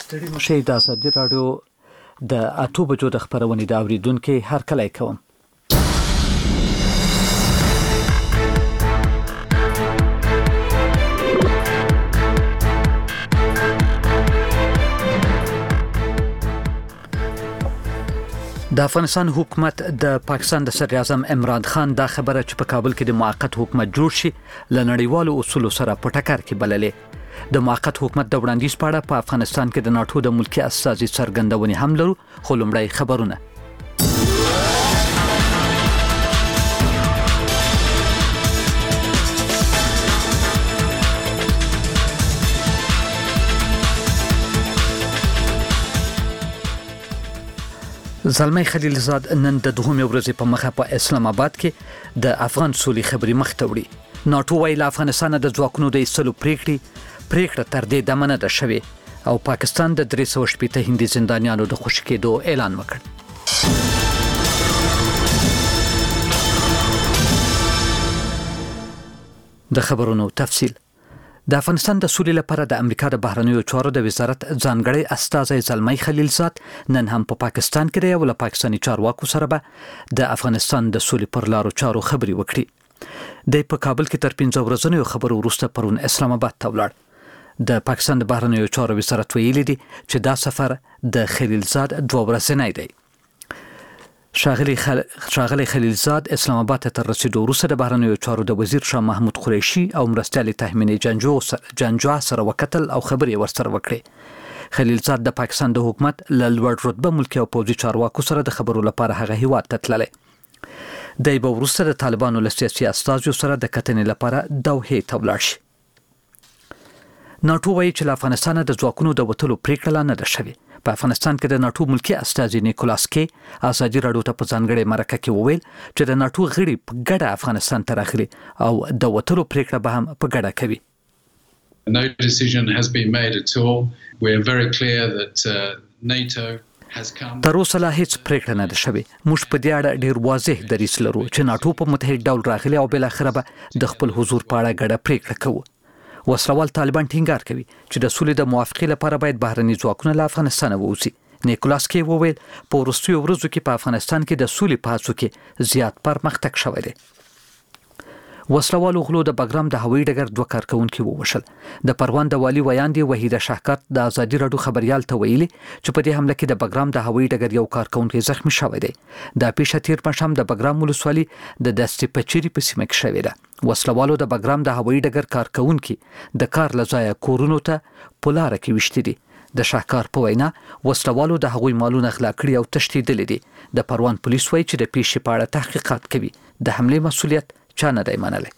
ستړي مشي د ازادي راډیو د 8 بجو د خبرونې د اوریدونکو هر کله کوم. د افغانستان حکومت د پاکستان د صدر اعظم عمران خان دا خبره چې په کابل کې د موقت حکومت جوړ شي ل نړیوالو اصولو سره په ټکر کې بللې. د موقت حکومت د وړاندیز په اړه په افغانستان کې د ناتو د ملکی اساسي څرګندونې هم لرو، خو لومړی خبرونه. زلمی خلیلزاد نن د دوهمې ورځې په مخه په اسلام آباد کې د افغان سولې خبري مخ ته وړي. ناتو ویل افغانستان د ځواکونو د ایستلو پریکړه تر دې دمه نه ده شوې او پاکستان د 380 هندي زندانیانو د خوشي کېدو اعلان وکړ. د خبرونو تفصیل. د افغانستان د سولې لپاره د امریکا د بهرنیو چارو د وزارت ځانګړی استازی زلمی خلیلزاد نن هم په پاکستان کې دی او له پاکستاني چارواکو سره به د افغانستان د سولې پر لارو چارو خبري وکړي. د په کابل کې تر 15 ورځې خبرو وروسته پرون اسلام آباد ته ولاړ. د پاکستان د بهرنیو چارو وزارت ویلي دی چې دا سفر د خلیلزاد 2 ورځې دی. ښاغلی خلیلزاد اسلام آباد ته رسیدو وروسته د بهرنیو چارو د وزیر شاه محمود قریشي او مرستیال تهمینی جنجو سره وکتل او خبرې ورسره وکړي. خلیلزاد د پاکستان د حکومت له لوړ رتبه ملکی او پوځي چارواکو سره د خبرو لپاره هغه هیواد ته تللی. د به وروسته د طالبانو له سیاسي استازو سره د کتنې لپاره دوحې ته ولاړ شي. ناتو وایي چې له افغانستان د ځواکونو د وټلو پریکړه نه ده شوې. په افغانستان کې د ناتو ملکی استازي نیکولاس کې ازادي راډیو ته په ځانګړي مرکه کې وویل چې د ناتو غړي په ګډه افغانستان ته راغلي او د وټلو پریکړه به هم په ګډه کوي. No decision has been made at all. We are very clear that NATO تر اوسه لا هیڅ پریکړه نه ده شوې. موږ په دې اړه ډیر واضح دریځ لرو چې ناتو په متحد ډول راغلي او بل اخره به د خپل حضور په اړه ګډه پریکړه کوي. وسلوال طالبان ټینګار کوي چې د سولې د موافقې لپاره باید بهرني ځواکونه له افغانستان ووځي. نیکولاس کې وویل په وروستیو ورځو کې په افغانستان کې د سولې په هڅو کې زیات پرمختګ شوی دی. وسلوالو غلو د بګرام د هوایي ډګر 2 کارکونکو ووشل. د پروان د والی ویاندې وحیده شاهکار د ازادي راډیو خبريال ته ویلي چې په دې حمله کې د بګرام د هوایي ډګر یو کارکونکو زخمی شوی دی. د پیښه تیر پښام د بګرام ولسوالي د دستې پچيري په سیمه کې شوې ده. وسلوالو د بګرام د هوایي ډګر کارکونکو د کار لځای کورونو ته پولاره کې وشتي دي. د شاهکار په وینا وسلوالو د هغوی مالونه غلا کړي او تښتیدل دي. د پروان پولیس وایي چې د پیښې په اړه تحقیقات کوي. د حمله مسؤلیت چا نه دی منلی.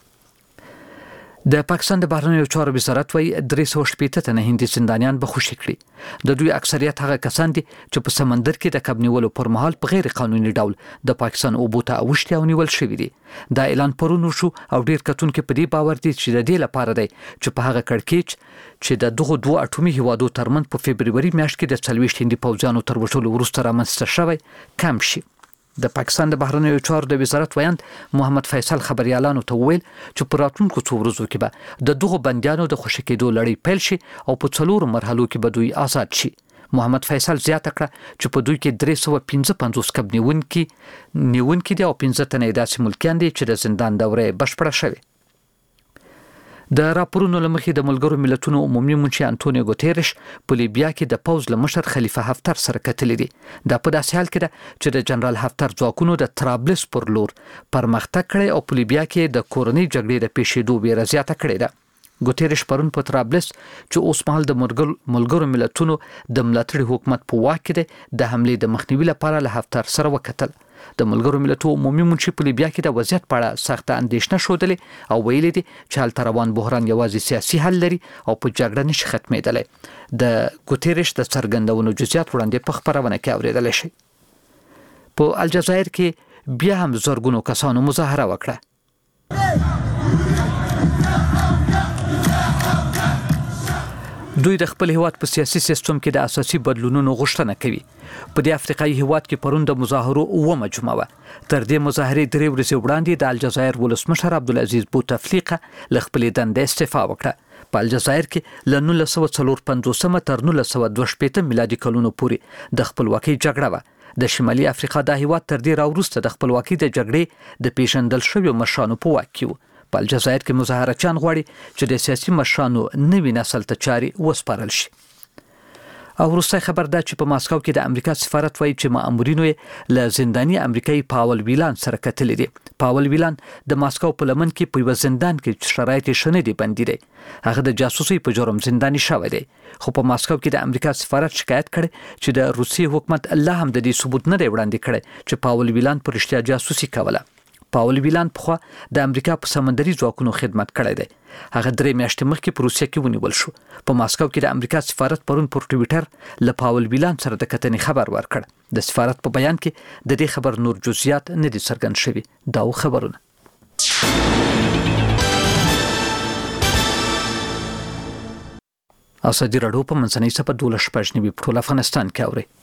د پاکستان د بهرنیو چارو وزارت وایي 380 تنه هندي زندانیان به خوشي کړي. د دوی اکثریت هغه کسان دي چې په سمندر کې د کب نیولو پر مهال په غیر قانوني ډول د پاکستان اوبو ته اوښتي او نیول شوي دي. دا اعلان پرون وشو او ډیر کتونکو په دې باور دي چې د دې لپاره دی چې په هغه کړکېچ چې د دغه دوه اټومي هیوادو ترمن په فبرवरी میاشت کې د 40 هندي پوځیانو تر وژلو وروسته رامنځته شوی کم شي. د پاکستان د بهرنیو چارو د وزارت ویاند محمد فیصل خبريالانو ته وویل چې په راتلونکو څو ورځو کې به د دغه بندیانو د خوشي کېدو لړۍ پیل شي او په 4 مرحلو کې به دوی آزاد شي. محمد فیصل زیاته کړه چې په دوی کې 355 کب نیونکي دي او 15 تنه داسې ملکیان دي چې د زندان دوره بشپړه شوه. د راپورونو لمخې د ملګرو ملتونو عمومي منشي انټونیو ګوتيرش په لیبیا کې د پوز لمشر خلیفه حفتر سره کتلې دي. دا په داسې حال کې ده چې د جنرال حفتر ځواکونو د طرابلس پر لور پرمختګ کړي او په لیبیا کې د کورنۍ جګړې د پیښېدو ویره زیاته کړې ده. ګوتيرش پرون په طرابلس چې اوس مهال د ملګرو ملتونو د ملاتړي حکومت په واک کې ده د حملې د مخنیوي لپاره له حفتر سره وکتل. د ملګرو ملتونو عمومي منشي په لیبیا کې د وضعیت په اړه سخت اندېښنه شودلې او ویلي دي چې حال روان بحران یوازې سیاسي حل لري او په جګړه نشي ختمېدلی. د ګوتيرش د څرګندونو جزئیات وړاندې په خبرونه کې اوریدل شي. په الجزایر کې بیا هم زرګونو کسانو مظاهره وکړه. دوی د خپل هیواد په سیاسي سیستم کې د اساسي بدلونونو غوښتنه کوي. په دې افریقایي هیواد کې پرون د مظاهرو اومه جمعه وه. تر دې مظاهرې 3 ورځې وړاندې د الجزایر ولسمشر عبدالعزیز بوتفلیقه له خپلې دندې استعفا وکړه. په الجزایر کې له 1954 تر 1962 میلادي کلونو پورې د خپلواکۍ جګړه وه. د شمالي افریقا د هیواد تر دې راوروسته د خپلواکۍ د جګړې د پیژندل شویو مشرانو په واک کې و. په الجزایر کې مظاهرچیان غواړي چې د سیاسي مشرانو نوي نسل ته چاري وسپارل شي. او وروسته خبر ده چې په ماسکو کې د امریکا سفارت وایي چې مامورینو یې له زنداني امریکایي پاول ویلان سره کتلې دي. پاول ویلان د ماسکو په لمن کې په یو زندان کې شرایط شنه دي بندي دی. هغه د جاسوسي په جرم زنداني شوی دی. خو په ماسکو کې د امریکا سفارت شکایت کړي چې د روسي حکومت الله هم د دې ثبوت نه دی وړاندې کړی چې پاول ویلان پر رښتیا جاسوسي کوله. پاول ویلان پخوا د امریکا په سمندري ځواکونو خدمت کړی دی. هغه 3 میاشتې مخکې په روسیه کې ونیول شو. په ماسکو کې د امریکا سفارت پرون پر ټوئیټر له پاول ویلان سره د کتنې خبر ورکړ. د سفارت په بیان کې د دې خبر نور جزئیات نه دي څرګند شوي. دا خبرونه اسدی راډیو په منځنۍ صفه 12 په ټول افغانستان کې اوري.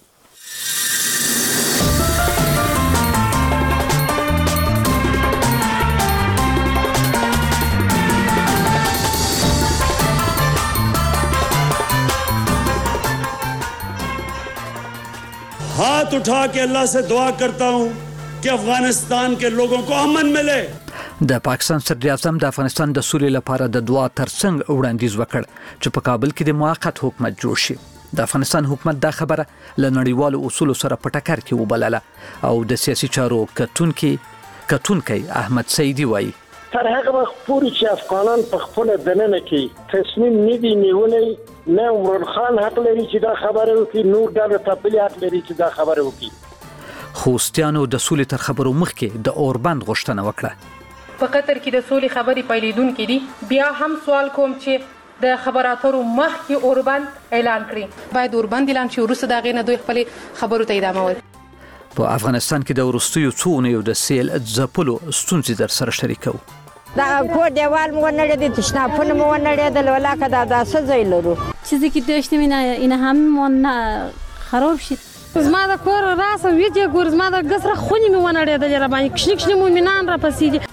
हाथ उठा के अल्लाह से दुआ करता हूँ कि अफगानिस्तान के लोगों को अमन मिले. د پاکستان صدر اعظم د افغانستان د سولې لپاره د دعا ترڅنګ وړاندیز وکړ چې په کابل کې د موقت حکومت جوړ شي. د افغانستان حکومت دا خبره له نړیوالو اصولو سره په ټکر کې وبلله او د سیاسي چارو کتونکي احمد سیدی وایي تر هغه وخت پورې چې افغانان په خپل دننه کې تصمیم نه دی نیولې نه عمران خان حق لري چې دا خبره وکړي، نور ډله تپلي حق لري چې دا خبره وکړي. خوستیانو د سولې تر خبرو مخکې د اوربند غوښتنه وکړه. په قطر کې د سولې خبرې پیلېدونکې دي. بیا هم سوال کوم چې د خبراتو مخکې اوربند اعلان کړي. باید اوربند اعلان شي وروسته دا غینه دوی خپل خبرو ته ادامه ورکړي. په افغانستان کې د وروستیو څو اونیو د سیل ځپلو ستونزې در سره شریکو. دا کور دیوال مو نړیدي تشنافونه مو نړیدل ولاکه دا څه ځای لرو چیزی که داشتیم اینا هم خراب شد. زما د کور راس ویجه ګور زما د ګسره خونی مې ونړیدل را باندې کښنی مومنان را پسې دي.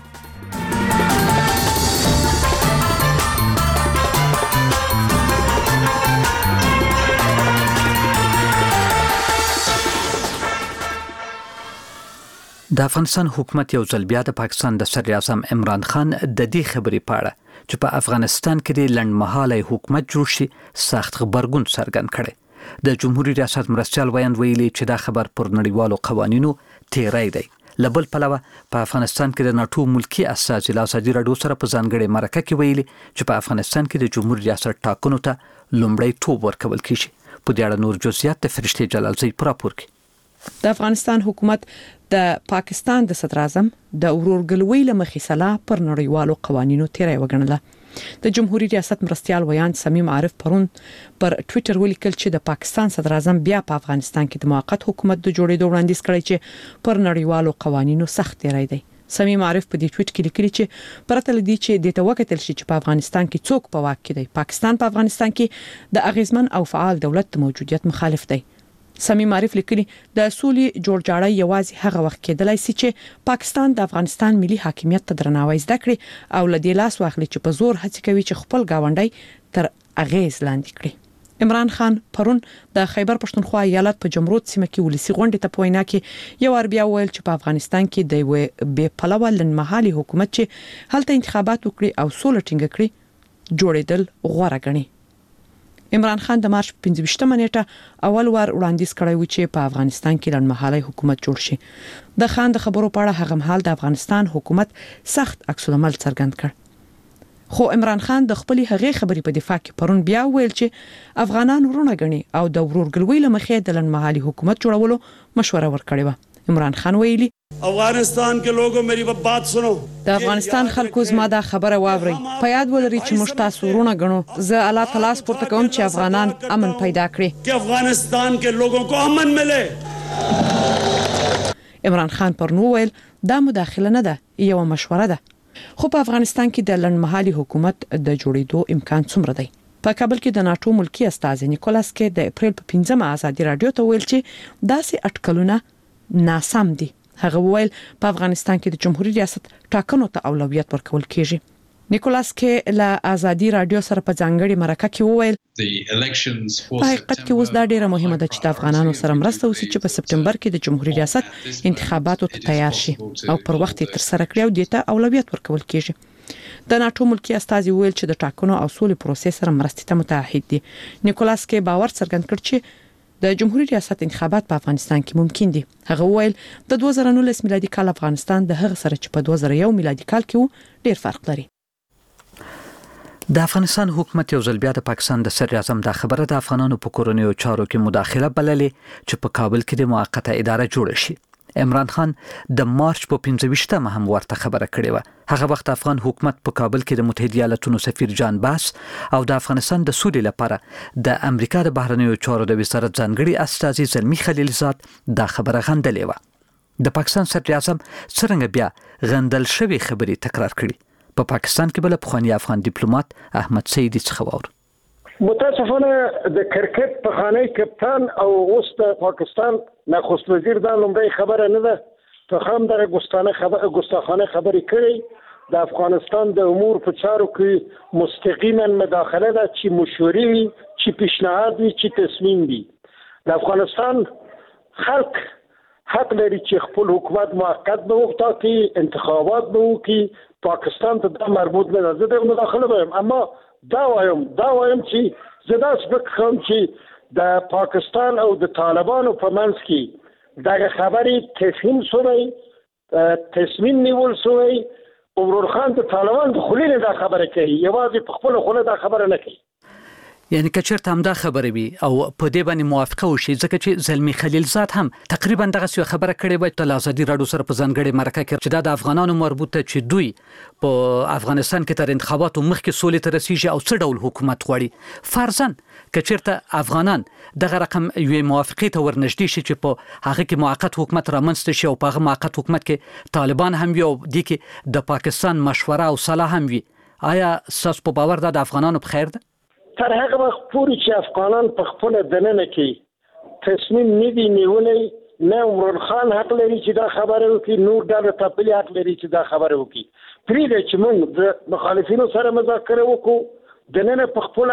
د افغانستان حکومت یو ځل بیا د پاکستان د صدر اعظم عمران خان د دې خبرې په اړه چې په افغانستان کې د لنډمهاله حکومت جوړ شي سخت خبرګون څرګند کړي. د جمهوریت ریاست مرستیال ویاند ویلي چې دا خبر پر نړیوالو قوانینو تیری دی. لبل پلوه په افغانستان کې د ناتو ملکی اساسي اسدی راډیو سره په ځانګړي مرکه کې ویلي چې په افغانستان کې د جمهوریت ریاست ټاکنو ته لومړی توپ ورکول کیږي. په دې اړه نور جزئیات د فرشتي جلالزی پر راپور کې. د افغانستان حکومت د پاکستان د صدر اعظم د ورورګلوۍ لمخې سلا پر نړیوالو قوانینو تیری وګڼله. د جمهوریت ریاست مرستیال ویاند صمیم عارف پرون پر ټوئیټر ولیکل چې د پاکستان صدر اعظم بیا په افغانستان کې د موقت حکومت د جوړېدو وړاندیز کړی چې پر نړیوالو قوانینو سخت تیری دی. صمیم عارف په دې ټویټ کې لیکلي چې پرته لدی چې د توکتل شي چې په افغانستان کې څوک په واک کې دی، پاکستان په افغانستان کې د اغیزمن او فعال دولت موجودیت مخالف دی. صمیم عارف لیکلي د سولې جوړجاړی یوازې هغه وخت کېدلای شي چې پاکستان د افغانستان ملي حاکمیت ته درناوی زده کړي او لدی لاس واخلي چې په زور هڅه کوي چې خپل گاونډي تر اغیز لاندې کړي. عمران خان پرون د خیبر پښتونخوا ایالت په جمرود سیمه کې ولسی غونډه ته پوینا کې یو اربیا ویل چې په افغانستان کې د یو بې پلوه لنمحالي حکومت چې هلته انتخابات وکړي او سوله ټینګه کړي جوړېدل غوړه غني. عمران خان د مارچ 15 نیټه اول وار وړاندیز کړی و چې په افغانستان کې لنمحالي حکومت جوړ شي. د خان د خبرو په اړه هغه مهال د افغانستان حکومت سخت عکس العمل څرګند کړ. خو عمران خان د خپل هغه خبرې په دفاع کې پرون بیا ویل چې افغانان ورونه غني او د ورورګلوۍ لمخې د لنمحالي حکومت جوړولو مشوره ورکړې و. عمران خان ویلي افغانستان کې لوګو میری بات سنو، د افغانستان خلکو زما دا خبره واوري، په یاد ولري چې موږ تاسو ورونه غنو. زه الله تعالی سپورته کوم چې افغانان امن پیدا کړي، چې افغانستان کې لوګو کو امن ملے. عمران خان پر نو ویل دا مداخله نه ده، یو مشوره ده. خو په افغانستان کې د لنډمهالي حکومت د جوړېدو امکان څومره دی؟ په کابل کې د ناتو ملکی استازي نیکولاس کې د اپریل په 15 ازادي رادیو ته ویل چې داسې اټکلونه ناسم دي. هغه ویل په افغانستان کې د جمهوریت ریاست ټاکنو ته اولویت ورکول کیږي. نیکولاس کې له ازادي رادیو سره په ځانګړي مرکه کې وویل په حقیقت کې اوس دا ډیره مهمه ده چې د افغانانو سره مرسته وشي چې په سپټمبر کې د جمهوریت ریاست انتخاباتو ته تیار شي او پر وخت تر سره کړی او دته اولویت ورکول کیږي د ناتو ملکی استازي ویل چې د ټاکنو او سولې پروسې سره مرستې ته متعهد دي نیکولاس کې باور څرګند کړ چې د جمهوریت ریاست انتخابات په افغانستان کې ممکن دي هغه ویل د 2019 میلادي کال افغانستان د هغه سره چې په 2001 میلادي کال کې ډیر فرق لري د افغانستان حکومت یو ځل بیا د پاکستان د صدر اعظم د خبره د افغانانو په کورونیو چارو کې مداخله بللې چې په کابل کې د موقته اداره جوړه شي عمران خان د مارچ په 15مه هم ورته خبره کړې و هغه وخت افغان حکومت په کابل کې د متحده ایالاتونو سفیر جان باس او د افغانستان د سولې لپاره د امریکا د بهرنیو چارو د وزارت ځانګړي استازي زلمی خلیلزاد د خبره غندلې و د پاکستان صدر اعظم څنګه بیا غندل شوی خبري تکرار کړي په پاکستان کې بل پخوانی افغان ډیپلوماټ احمد سیدی څخه وور متاسفانه د کرکټ په خانه کپتان او اوس د پاکستان نخست وزیر دا لومړی خبره نه ده په خام دغه ګستاخانه خبرې کړي د افغانستان د امور په چارو کې مستقیما مداخله ده چې مشورې وي چې پیشنهاد وي چې تصمیم وي د افغانستان خلک حق لري چې خپل حکومت موقت به وټاکي انتخابات به وکړي پاکستان ته دا مربوط نه ده زه د مداخله وایم اما دا وایم چې زه دا فکر کوم چې د پاکستان او د طالبانو په منځ کې دغه خبرې تفهیم شوی تصمیم نیول شوی عمران خان د طالبان د خلینو دا خبره کوي یوازې په خپل خله دا خبره نه کوي یعنی که چیرته هم دا خبره وي او په دې باندې موافقه وشي ځکه چې زلمی خلیلزاد هم تقریبا دغه څه خبره کړې و چې د ازادي رادیو سره په ځانګړي مرکه کې چې د افغانانو مربوطه چې دوی په افغانستان کې تر انتخاباتو مخکې سولې ته رسیږي او څه ډول حکومت غواړي فرضاً که چیرته افغانان دغه رقم یو موافقه ته ورنږدې شي چې په هغه کې موقت حکومت رامنځته شي او په هغه موقت حکومت کې طالبان هم وي او د کې د پاکستان مشوره او صلاح هم وي آیا تاسو په باور ده د افغانانو په خیر ده تر هغه وخت پورې چې افغانان په خپل دننه کې تصمیم نه دی نیولې نه عمران خان حق لري چې دا خبره وکړي نور ډله ټاپلي حق لري چې دا خبره وکړي پرېږده چې موږ د مخالفینو سره مذاکره وکړو دننه په خپل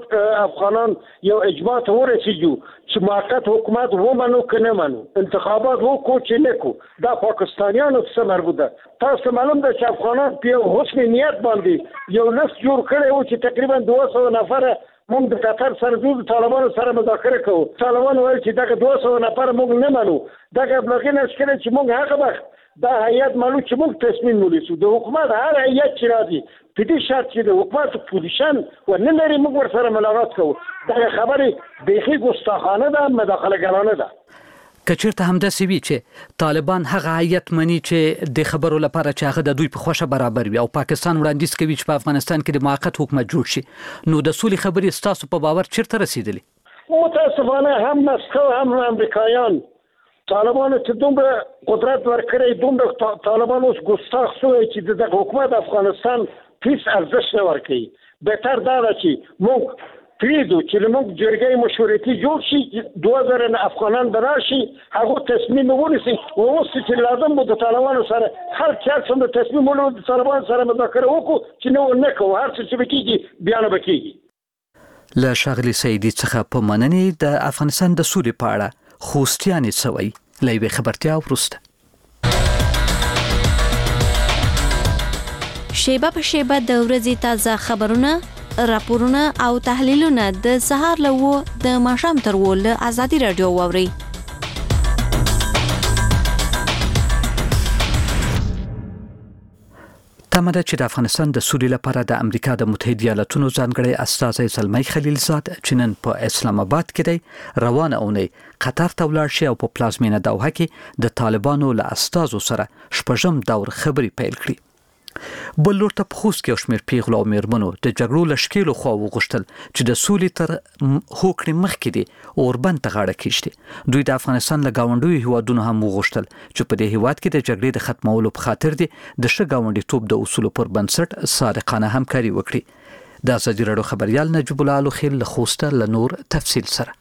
افغانان یو اجماع ته ورسېږو چې موقت حکومت ومنو که نه منو انتخابات وکړو چې نه کړو دا پاکستانیانو څه مربوط ده تاسو معلوم ده چې افغانان په یو حسن نیت باندې یو لست جوړ کړی و چې تقریبا 200 نفره موږ د قطر سره د طالبانو سره مذاکره کوو طالبان ویل چې دغه 200 نفر موږ نه منو دغه بلغین اسکره چې موږ هغه وخت دا هیئت معلوم چې موږ تصمیم ونیسو د حکومت هر هیئت چې راځي په دې شرط چې د حکومت پوزیشن ونه لري موږ ورسره ملاقات کوو دا خبره بیخي ګستاخانه ده مداخله ګرانه ده کچیرته هم د سوي چې طالبان هغه هیئت مني چې د خبرو لپاره چې هغه د دوی په خوښه برابر وي او پاکستان وړاندیز کوي چې په افغانستان کې د موقت حکومت جوړ شي نو د سولې خبرې ستاسو په باور چیرته رسیدلې متاسفانه هم مسکو هم امریکایان طالبانو ته دومره قدرت ورکړی دومره طالبان اوس ګستاخ شوی چې د حکومت افغانستان هیڅ ارزښت نه ورکوي بهتر دا ده چې موږ پریږدو چې موږ جرګې مشورتي جوړ شي 2000 افغانان به راشي هغه تصمیم ونیسي او اوس چې لازم مو د طالبانو سره هر چا څومره تصمیم ونیول د طالبانو سره مذاکره وکړو چې نه کوو هر څه چې کېږي بیان وکړي له شاغلي سیدی څخه په مننې د افغانستان د سولې په اړه خوستیانې سوي لایوي خبرتیا ورسته شیبه په شیبه د ورځې تازه خبرونه راپورونه او تحلیلونه د سهار له د ماښام تر له ازادي رادیو واوري تمه ده چې د افغانستان د سولې لپاره د امریکا د متحده ایالاتونو ځانګړي استازی زلمی خلیلزاد چې نن په اسلام آباد کې دی روانه اونۍ قطر ته ولاړ شي او په پلازمینه دوحه کې د طالبانو له استازو سره شپږم دور خبرې پیل کړي بل لور ته په خوست کې شمېر پیغلو او میرمنو د جګړو له شکیلو خوا وغوښتل چې د سولې تر هوکړې مخکې دي اوربند ته غاړه کېږدي دوی د افغانستان له ګاونډیو هیوادونو هم وغوښتل چې په دې هیواد کې د جګړې د ختمولو په خاطر دي د ښه ګاونډیتوب د اصولو پر بنسټ صادقانه همکاري وکړي د ازادي رادیو خبريال نجیب الله الخیل له خوسته له نور تفصیل سره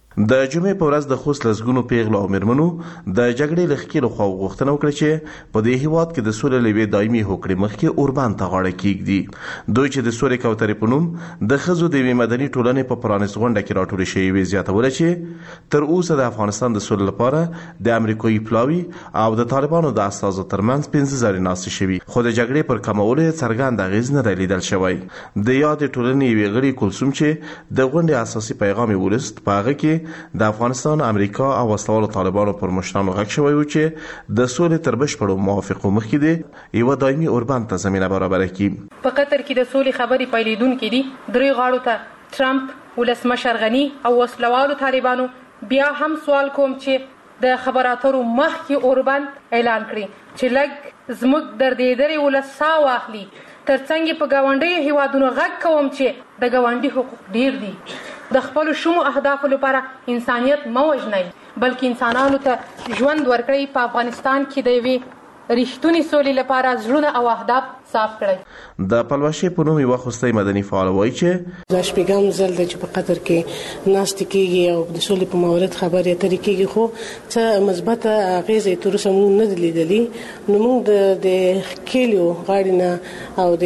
د جمعې په ورځ د خوست لسګونو پیغلو او میرمنو د جګړې له ښکېلو خواو غوښتنه وکړه چې په دې هیواد کې د سولې له یوې دایمي هوکړې مخکې اوربان ته غاړه کیږدي. دوی چې د سولې کوترې په نوم د ښځو د یوې مدني ټولنې په پرانیست غونډه کې راټولې شوې وې زیاتوله چې تر اوسه د افغانستان د سولې لپاره د امریکایي پلاوي او د طالبانو د استازو ترمنځ 15,000 ناستې شوي، خو د جګړې پر کمولو یې څرګند اغېز نه دی لیدل شوی. د یادې ټولنې یوې غړي کلثوم چې د غونډې اساسي پیغام یې ولست په هغه کې د افغانستان، امریکا او وسلوالو طالبانو پر مشرانو غږ شوی و چې د سولې تر بشپړو موافقو مخکې دی یوه دایمي اوربند ته زمینه برابره کړي. په قطر کې د سولې خبرې پیلېدونکې دي. درې غاړو ته ټرمپ، ولسمشر غني او وسلوالو طالبانو بیا هم سوال کوم چې د خبراترو مخکې اوربند اعلان کړي چې لږ زموږ دردېدلې ولس ساه واخلي. ترڅنګ په ګاونډیو هیوادونو غږ کوم چې د ګاونډي حقوق ډیر دي. د خپل شومو اهدافو لپاره انسانیت مه وژنئ، بلکې انسانانو ته ژوند ورکړئ. په افغانستان کې د یوې رښتونې سولې لپاره زړونه او اهداف صاف کړئ. د پلوشې په نوم یوه خوستی مدني فعال وایي چې دا شپږم ځل دی چې په قطر کې ناستې کېږي او د سولې په مورد خبرې اترې کېږي، خو څه مثبته اغېزې یې تر اوسه موږ نه دي لیدلي. نو موږ د ښکېلیو غاړې نه او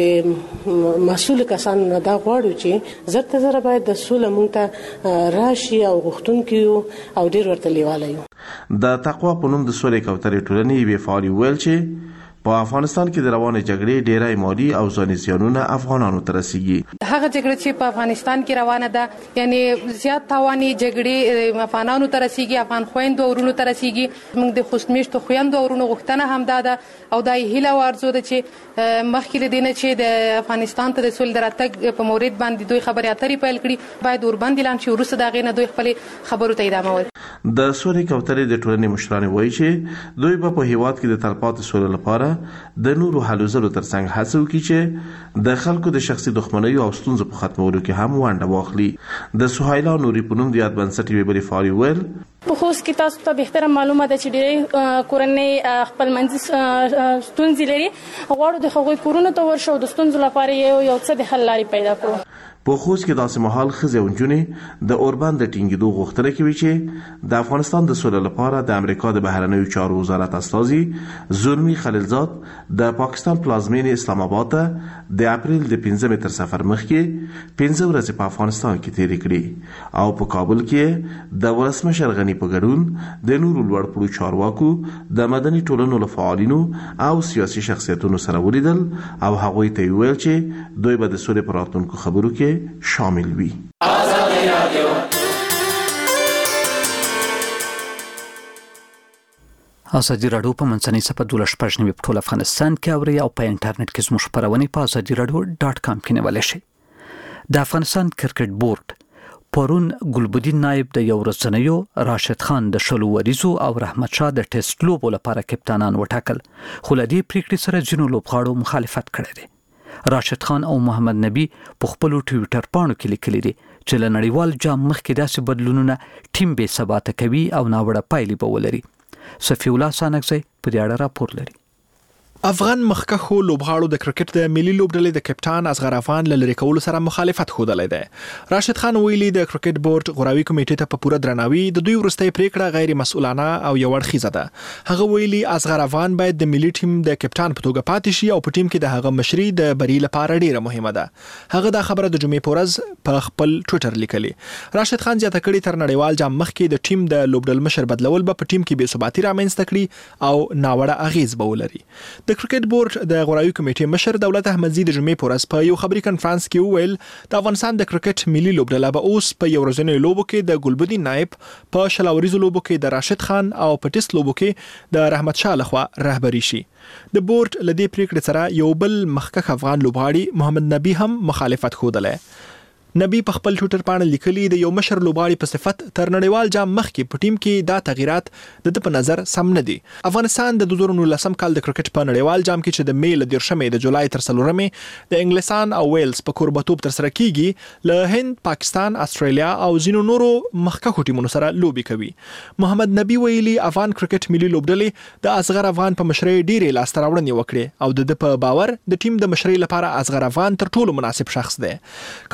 د مسؤلو کسانو نه دا غواړو چې زر ته زره باید د سوله موږ ته راشي او غوښتونکي یو او ډېر ورته لیواله یو. د تقوا په نوم د سولې کوترې ټولنې یوې فعالې وویل چې په افغانستان کې د روانې جګړې ډېری مالي او ځاني زیانونه افغانانو ته رسیږي. هغه جګړه چې په افغانستان کې روانه ده، یعنی زیات تاواني جګړې افغانانو ته رسیږي، افغان خویندو ورونو ته رسیږي. موږ د خوست میشتو خویندو ورونو غوښتنه هم ده او دا هیله او ارزو ده چې مخکې له دې نه چې د افغانستان ته د سولې د راتګ په مورد باندې دوی خبرې اترې پیل کړي، باید اوربند اعلان شي. وروسته د هغې نه دوی خپلې خبرو ته ادامه ورکړي. د سولې کوترې د ټولنې مشرانې وایي چې دوی به په هیواد کې د تلپاتې سولې لپاره د نورو هلو ځلو ترڅنګ هڅه وکړي چې د خلکو د شخصي دښمنیو او ستونزو په ختمولو کې هم ونډه واخلي. د سهیلا نوري په نوم د یاد بنسټ یوې بلې فعالې ویل په خوست کې تاسو ته بهتره معلومه ده چې ډېری کورنۍ خپلمنځي ستونزې لري. غواړو د هغوی کورونو ته ورشو او د ستونزو لپاره یو څه د حل لارې پیدا کړو. په خوست کې داسې مهال ښځې او نجونې د اوربند د ټینګېدو غوښتنه کوي چې د افغانستان د سولې لپاره د امریکا د بهرنیو چارو وزارت استازي زلمي خلیلزاد د پاکستان پلازمینې اسلام آباد ته د اپریل د 15 تر سفر مخکې 15 ورځې په افغانستان کې تېرې کړې او په کابل کې د ولسمشر غني په ګډون د نورو لوړپوړو چارواکو، د مدني ټولنو له فعالینو او سیاسي شخصیتونو سره ولیدل او هغوی ته ویل چې دوی به د سولې په راتلونکو خبرو کې شامل وي. ازادي راډیو په منځنۍ صفحه 12 په ټول افغانستان کې اوري او په انټرنیټ کې زموږ خبرونه په azadiradio.com کې نیولای شئ. د افغانستان کرکټ بورډ پرون ګلبدین نایب د یو ورځنیو، راشد خان د شلو وریزو او رحمت شاه د ټیسټ لوبو لپاره کپتانان وټاکل، خو له دې پریکړې سره ځینو لوبغاړو مخالفت کړی دی. راشد خان او محمد نبی په خپل ټویټر پاڼو کې لیکلي دي چې له نړیوال جام مخکې داسې بدلونونه ټیم بې ثباته کوي او ناوړه پایلې به ولري. صفی الله سانکزی په دې اړه راپور لري. افغان مخکښو لوبغاړو د کرکټ د ملي لوبډلې د کپټان اصغر افغان له لری کولو سره مخالفت ښودلی دی. راشد خان ویلي د کرکټ بورډ غوراوي کمیټې ته په پوره درناوي د دوی وروستۍ پریکړه غیر مسؤلانه او یو اړخیزه ده. هغه ویلي اصغر افغان باید د ملي ټیم د کپټان په توګه پاتې شي او په ټیم کې د هغه مشري د بری لپاره ډیره مهمه ده. هغه دا خبره د جمعې په ورځ په خپل ټویټر لیکلي. راشد خان زیاته کړي تر نړیوال جام مخکې د ټیم د لوبډل مشر بدلول به په ټیم کې بې ثباتي رامنځته کړي او ناوړه اغیز به ولري. د کرکټ بورډ د غوراوي کمیټې مشر دولت احمدزي د جمعې په ورځ په یو خبري کنفرانس کې وویل د افغانستان د کرکټ ملي لوبډله به اوس په یو ورځنیو لوبو کې د ګلبدین نایب، په شلاوریزو لوبو کې د راشد خان او په ټیسټ لوبو کې د رحمت شاه لخوا رهبري شي. د بورډ لدې پریکړې سره یو بل مخکښ افغان لوبغاړي محمد نبی هم مخالفت ښودلی. نبی په خپل ټویټر باندې لیکلي د یو مشر لوبغاړي په صفت تر نړیوال جام مخکې په ټیم کې دا تغیرات د په نظر سم نه دي. افغانستان د 2019 کال د کرکټ په نړیوال جام کې چې د می له 13 د جولای تر 4 د انګلستان او ویلز په کوربتوب تر سره کیږي، له هند، پاکستان، استرالیا او ځینو نورو مخکښو ټیمونو سره لوبي کوي. محمد نبی ویلي افغان کرکټ ملي لوبډلې د اصغر افغان په مشرۍ ډیرې لاسته راوړنې وکړې او د په باور د ټیم د مشرۍ لپاره اصغر افغان تر ټولو مناسب شخص دی. کرکټ بورډ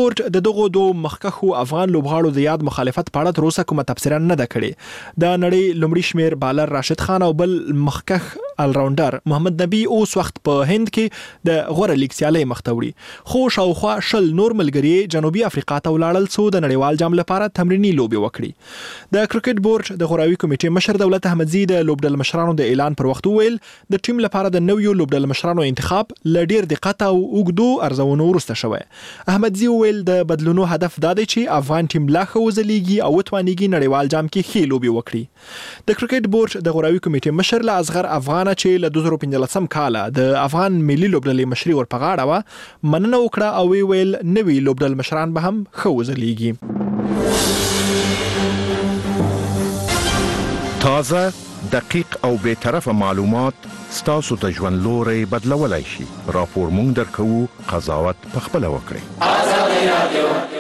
بورډ د دغو دوه مخکښو افغان لوبغاړو د یاد مخالفت په اړه تر اوسه کومه تبصره نه ده کړې. د نړۍ لومړي شمیر بالر راشد خان او بل مخکښ الراونډر محمد نبی اوس وخت په هند کې د غوره لیګ سیالۍ مخته وړي، خو شاوخوا 20 نور ملګري جنوبي افریقا ته ولاړل څو د نړیوال جام لپاره تمرینی لوبي وکړي. د کرکټ بورډ د غوراوي کمیټې مشر دولت احمدزي د لوبډل مشرانو د اعلان پر وخت وویل د ټیم لپاره د نویو لوبډل مشرانو انتخاب ل ډیر دقت او اوږدو ارزونو وروسته شوی. احمدزي وویل د بدلونو هدف دا دی چې افغان ټیم لا ښه وځلیږي او وتوانیږي نړیوال جام کې ښې لوبي وکړي. د کرکټ بورډ د غوراوي کمیټې مشر له اصغر افغان چې له 2015 کاله د افغان ملي لوبډلې مشري ور په غاړه و مننه وکړه او ویل نوی لوبډل مشران به هم ښه وځلیږي. تازه، دقیق او بے طرفه معلومات ستاسو ته ژوند لوري بدلولای شي. راپور مونږ درکوو، قضاوت پخپله وکړئ.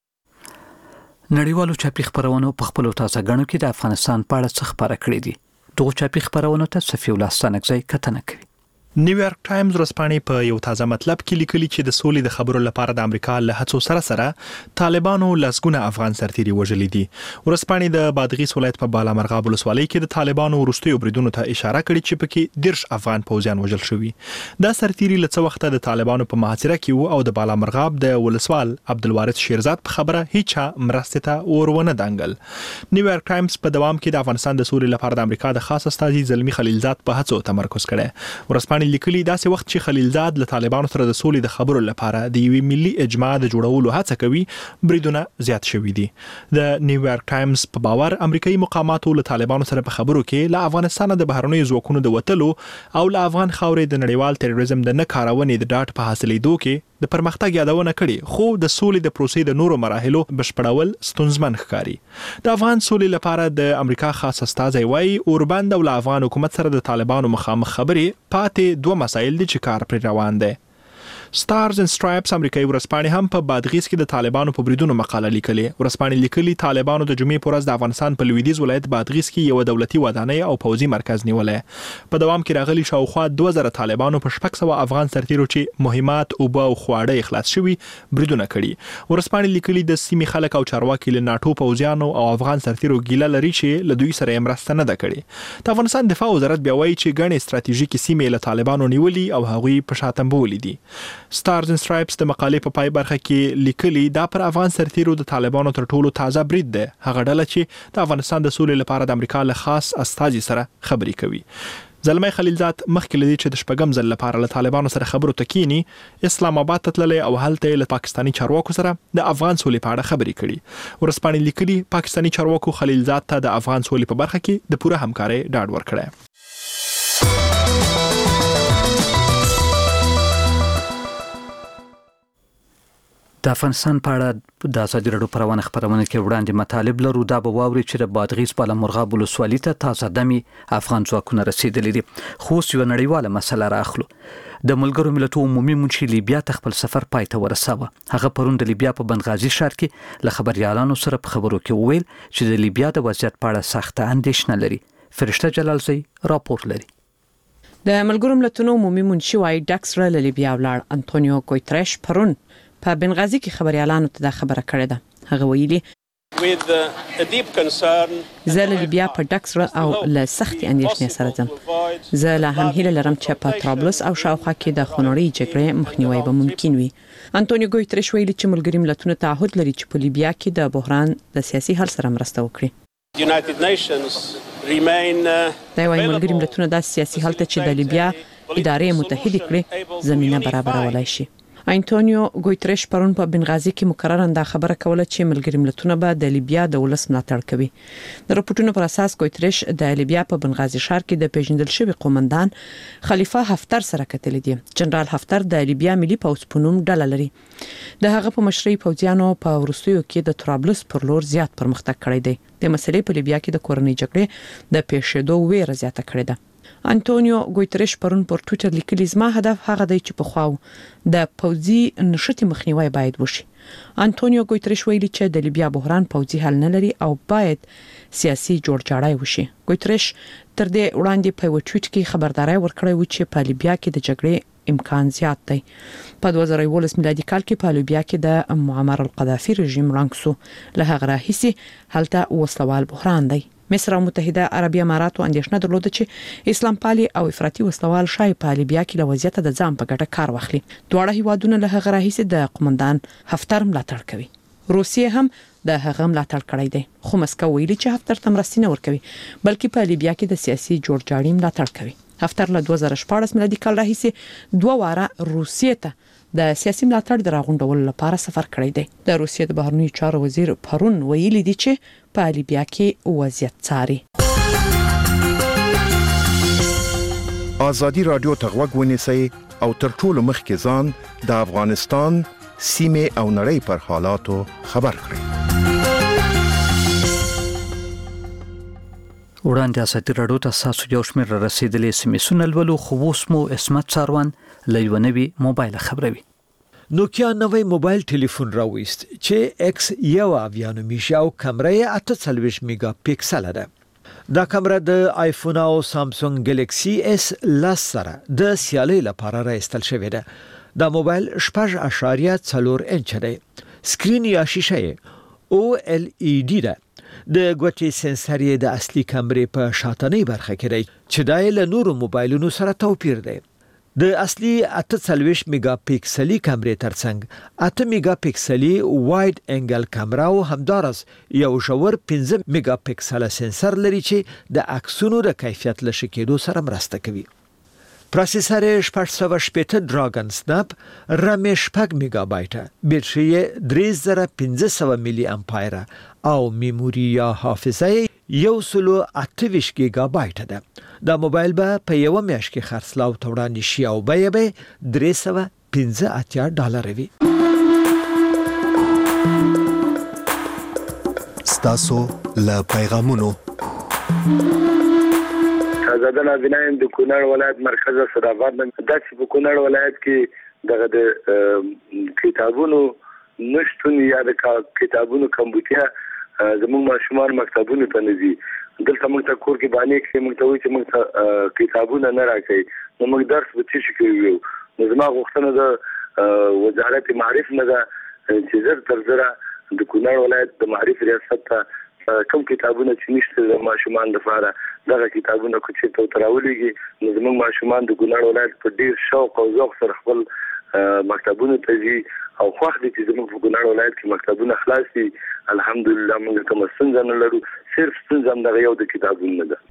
نړیوالو چاپی خبرونو په خپل تازه غنو کې د افغانستان په اړه څه خبره کړې دي. دغه چاپی خبرونو ته صفی الله ستانکزی کتنه کوي. نیویارک ټایمز ورځپاڼې په یو تازه مطلب کې لیکلي چې د سولې د خبرو لپاره د امریکا له هڅو سره طالبانو لسګونه افغان سرتیري وژلي دي. ورځپاڼې د بادغیس ولایت په بالامرغاب ولسوالۍ کې د طالبانو وروستیو بریدونو ته اشاره کړې چې پکې 10 افغان پوځیان وژل شوي. دا سرتیري له څه وخته د طالبانو په محاصره کې وو او د بالامرغاب د ولسوال عبدالوارث شیرزاد په خبره هیڅ مرستې ته ورونه دانګل. نیویارک ټایمز په دوام کې د افغانستان د سولې لپاره د امریکا د خاص استازي زلمی خلیلزاد په هڅو تمرکز کړي. ورځپاڼې لیکلي داسې وخت چې خلیلزاد له طالبانو سره د سولې د خبرو لپاره د یوې ملي اجماع د جوړولو هڅه کوي، بریدونه زیات شوي دي. د نیویارک ټایمز په باور امریکایي مقاماتو له طالبانو سره په خبرو کې له افغانستان د بهرنیو ځواکونو د وتلو او له افغان خاورې د نړیوال تروریزم د نه کارونې د ډاټ په حاصلېدو کې د پرمختګ یادونه کړي، خو د سولې د پروسې د نورو مراحلو بشپړول ستونزمن ښکاري. د افغان سولې لپاره د امریکا خاص استازی وايي اوربند او له افغان حکومت سره د طالبانو مخامخ خبرې پاتې دوه مسایل دي چې کار پر روان دی. سټارز اند سټرایپس امریکایي ورځپاڼې هم په بادغیس کې د طالبانو په بریدونو مقاله لیکلې. ورځپاڼې لیکلي طالبانو د جمعې په ورځ د افغانستان په لویدیځ ولایت بادغیس کې یو دولتي ودانۍ او پوځي مرکز نیولې. په دوام کې راغلي شاوخوا 2000 طالبانو په 600 افغان سرتیرو چې مهمات او به خواړه اخلاص شوي بریدونه کړي. ورځپاڼې لیکلي د سیمې خلک او چارواکي له ناتو پوځیانو او افغان سرتیرو ګیله لري چې له دوی سره مرسته نه ده کړې. د افغانستان دفاع وزارت بیا وایي چې ګڼې ستراتیژیکي سیمې له طالبانو نیولي او هغوی په شا تنبولې دي. سټارز اند سټرایپس د مقالې په پای برخه کې لیکلي دا پر افغان سرتیرو د طالبانو تر ټولو تازه برید دی، هغه ډله چې د افغانستان د سولې لپاره د امریکا له خاص استازي سره خبرې کوي. زلمی خلیلزاد مخکې لدی چې د شپږم ځل لپاره له طالبانو سره خبرو ته کینی اسلام آباد ته تللی او هلته له پاکستاني چارواکو سره د افغان سولې په اړه خبرې کړي. ورځپاڼې لیکلي پاکستاني چارواکو خلیلزاد ته د افغان سولې په برخه کې د پوره همکارۍ ډاډ ورکړی. د افغانستان په اړه د ازادي راډیو پروانه خبرونه کې وړاندې مطالب لرو. دا به واوري چې د بادغیس بالامرغاب ولسوالۍ ته تازه دمي افغان ځواکونه رسیدلي دي. خو یو نړیواله مسله راخلو. د ملګرو ملتونو عمومي منشي لیبیا ته خپل سفر پای ته ورساوه. هغه پرون د لیبیا په بنغازي ښار کې له خبريالانو سره په خبرو کې وویل چې د لیبیا د وضعیت په اړه سخته اندېښنه لري. فرشته جلالزی راپور لري. د ملګرو ملتونو عمومي منشي وايي ډاکس را لیبیا ولاړ انټونیو ګوتریش پرون په بنغازي کې خبريالانو ته دا خبره کړې ده. هغه ویلي زه له لیبیا په ډاکس او له سختي اندېښنې سره ځم. زه لا هم هیله لرم چې په طرابلس او شاوخوا کې د خونړۍ جګړې مخنیوي به ممکن وي. انټونیو ګوتریش ویلي چې ملګري ملتونه تعهد لري چې په لیبیا کې د بحران د سیاسي حل سره مرسته وکړي. دا وايي ملګري ملتونه د سیاسي حل ته چې د لیبیا ادارې متحده کړي زمينه برابرولای شي. انټونیو ګوتریش پرون په بنغازي کې مکررنده خبره کوله چې ملګري ملتونه به د لیبیا د ولس ملاتړ کوي. د راپورټونو پر اساس ګوتریش د لیبیا په بنغازي ښار کې د پیژندل شوی قومندان خلیفه حفتر سره کتل دي. جنرال حفتر د لیبیا ملي پوځ په نوم ډله لري. د هغه په مشرۍ پوځیانو په ورستیو کې د طرابلس پر لور زیات پرمختګ کړی دی. د مسلې په لیبیا کې د کورنۍ جګړې د پیښېدو ویره زیاته کړې ده. انټونیو ګوتریش پرون پر ټوئیټر لیکلی زما هدف هغه دی چې په خواو د پوځي نشټي مخنیوي باید وشي. انټونیو ګوتریش ویلي چې د لیبیا بحران پوځي حل نه لري او باید سیاسي جوړجاړی وشي. ګوتریش تر دې وړاندې په ټویټ کې خبرداري ورکړې و چې په لیبیا کې د جګړې امکان زیات دی. په 2018 میلادي کال کې په لیبیا کې د معمر القذافي رژیم رانکسو له هغه راهیسي هلته وسلوال بحران دی. مصر او متحده عربي اماراتو اندېښنه درلوده چې اسلام پالي او افراطي وسلوال شای په لیبیا کې له وضعیت د ځان په ګټه کار واخلي. دواړه هیوادونه له هغه راهیسي د قومندان هفتر ملاتړ کوي. روسیه هم د هغه ملاتړ کړی دی، خو مسکو ویلي چې هفتر ته مرستې نه ورکوي بلکې په لیبیا کې د سیاسي جوړجاړي ملاتړ کوي. هفتر له 2014 میلادي کال راهیسي 2 واره روسیه ته د سیاسي ملاتړ د راغونډولو لپاره سفر کړی دی. د روسیې د بهرنیو چارو وزیر پرون ویلي دی چې په لیبیا کې وضعیت څاري. ازادي رادیو ته غوږ ونیسئ او تر ټولو مخکې ځان د افغانستان سیمه او نړۍ پر حالاتو خبر کړئ. وړاندې ازادي رادیو ته تاسو یو شمېر رسیدلې سیمې لولو خو اوس مو اسمت څاروان له یو نوي موبایل خبروي. نوکیا نوې موبایل ټلیفون راوېست چې ایکس یو اویانومیشه او کیمرا یې 48 میگا پیکسل ده. دا کیمرا د آیفون او سامسونګ ګلیکسي اس لاس سره د سیالي لپاره راستل شوې ده. دا موبایل 6.4 انچ دی. سکرین یا شیشه OLED ده. د ګوتې سنسر یې د اصلي کیمرې په شاتنۍ برخه کې دی چې دای له نورو موبایلونو سره توپیر دی. د اصلي 48 میگا پیکسلی کیمرې ترڅنګ 8 میگا پیکسلی وایډ انګل کیمرا او همدارس یو ژور 15 میگا پیکسل سنسر لري چې د عکسونو د کیفیت له ښه کېدو سره مرسته کوي. پروسیسر 680 ډراګن سناپ رام 6 میگا بایټ، بیټري 3500 ملي امپایر او میموري یا حافظه 128 گیگا بایټ ده. دا موبایل به په یو میاشت کې خرڅلاو ته وړاندې شي او بیه به $315 وي. ستاسو له پیغامونو زه نازنین د کونړ ولایت مرکز صداباد داسې په کونړ ولایت کې دغه د کتابونو نشتون یا د کتابونو کمبودیا زموږ ماشومان مکتبونو ته نه ځي. دلته موږ ته کور کې باندې کې موږ ته وایي چې موږ کتابونه نه راکړي نو موږ درس به څه کوو. نو زما غوښتنه د وزارت معارف نه ده چې زر تر زره د کونړ ولایت د معارف ریاست ته کوم کتابونه چې نشته د ماشومان لپاره دغه کتابونه کو چې ته تراولېږي نو زموږ ماشومان د کونړ ولایت په ډیر شوق او ذوق سره خپل مکتبونه ته ځي او خوښ دي چې زموږ په کونړ ولایت کې مکتبونه خلاص دي. الحمدلله موږ کوم ستونزه نه لرو، صرف ستونزه همدغه یو د کتابونو ده.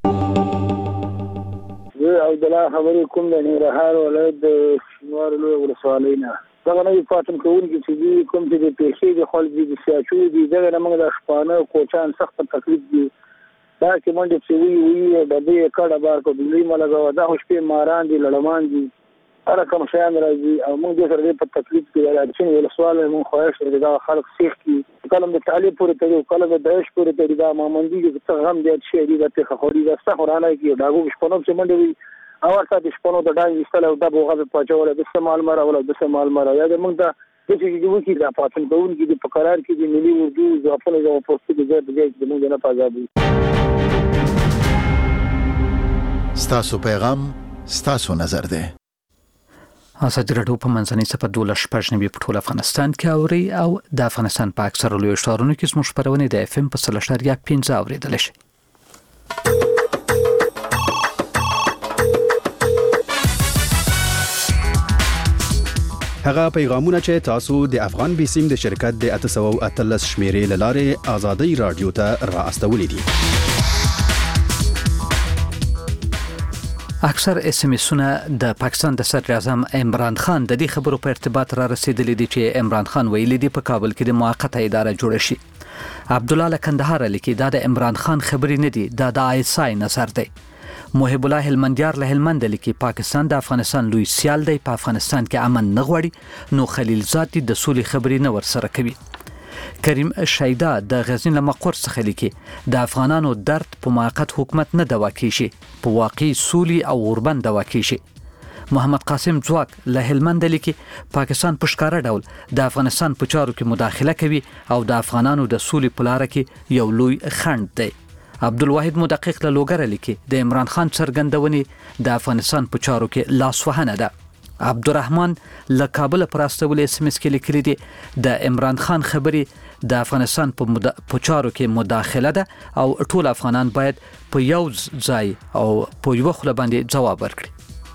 زه عبدالله خبرې کوم د ننګرهار ولایت د شینوار لوی ولسوالۍ نه. دغه نوي پاتم کوونکي چې دي کوم چې د پیښې د خلک دي د سیاچو دي دغه نه موږ د شپانه کوچان سخت تکلیف دي. دا چې منډه چې وی د دې کډه بار کو دلی ملګو دا شپې ماران دي لړمان دي هر کوم شیان راځي او موږ د سره په تکلیف کې راځي. ولسوال موږ خواهش لري دا خلک سیخ کی کلم د تعلیم پورې تړي کلم د داعش پورې تړي دا مامندي چې څنګه هم دې شي دې د تخوري دا څه قرانه کې داغو شپونو چې منډه وي او ورته د شپونو د ډای وستل او د بوغه په چول د استعمال مر او د استعمال مر یا د موږ د چې د وکی د پاتن کوونکي د قرار کې د ملي اردو ځوافونه د پوسټ د د موږ نه پازابي. ستاسو پیغام ستاسو نظر ده. ازادي راډیو په منځنۍ صفحه 12 په ټول افغانستان کې اوري او د افغانستان په اکثره لوی ښارونو کې زموږ خبرونه د FM په 3.15 اوریدل شي. هغه پیغامونه چې تاسو د افغان بیسیم د شرکت د 813 شمیرې لاره ازادي راډیو ته را استولې دي. اکثر SMS-ونه د پاکستان د صدر اعظم عمران خان د دې خبرو په ارتباط را رسیدلي دي چې عمران خان ویلي دی په کابل کې د موقته اداره جوړه شي. عبد الله لکندهار لیکي دا د عمران خان خبرې نه دي، دا د ISI نظر دی. محب الله هلمندیار له هلمند لیکي پاکستان د افغانستان لوی سیال دی، په افغانستان کې امن نه غواړي نو خلیلزاد د سولې خبرې نه ورسره کوي. کریم شیدا د غزنی له مقر څخه لیکي د افغانانو درد په موقت حکومت نه دوا کیږي په واقعي سولي او اوربند دوا کیږي محمد قاسم ځواک له هلمند لیکي پاکستان په ښکارا ډول د افغانستان په چارو کې مداخله کوي او د افغانانو د سولي په لار کې یو لوی خنډ دی عبدالواحد مدقق له لوګر لیکي د عمران خان څرګندونې د افغانستان په چارو کې لاسوهنه ده عبدالرحمن له کابل پراستول اس ام اس کې لیکلي دي د عمران خان خبري د افغانستان په چارو کې مداخله ده او ټول افغانان باید په یو ځای او په یو خله باندې جواب ورکړي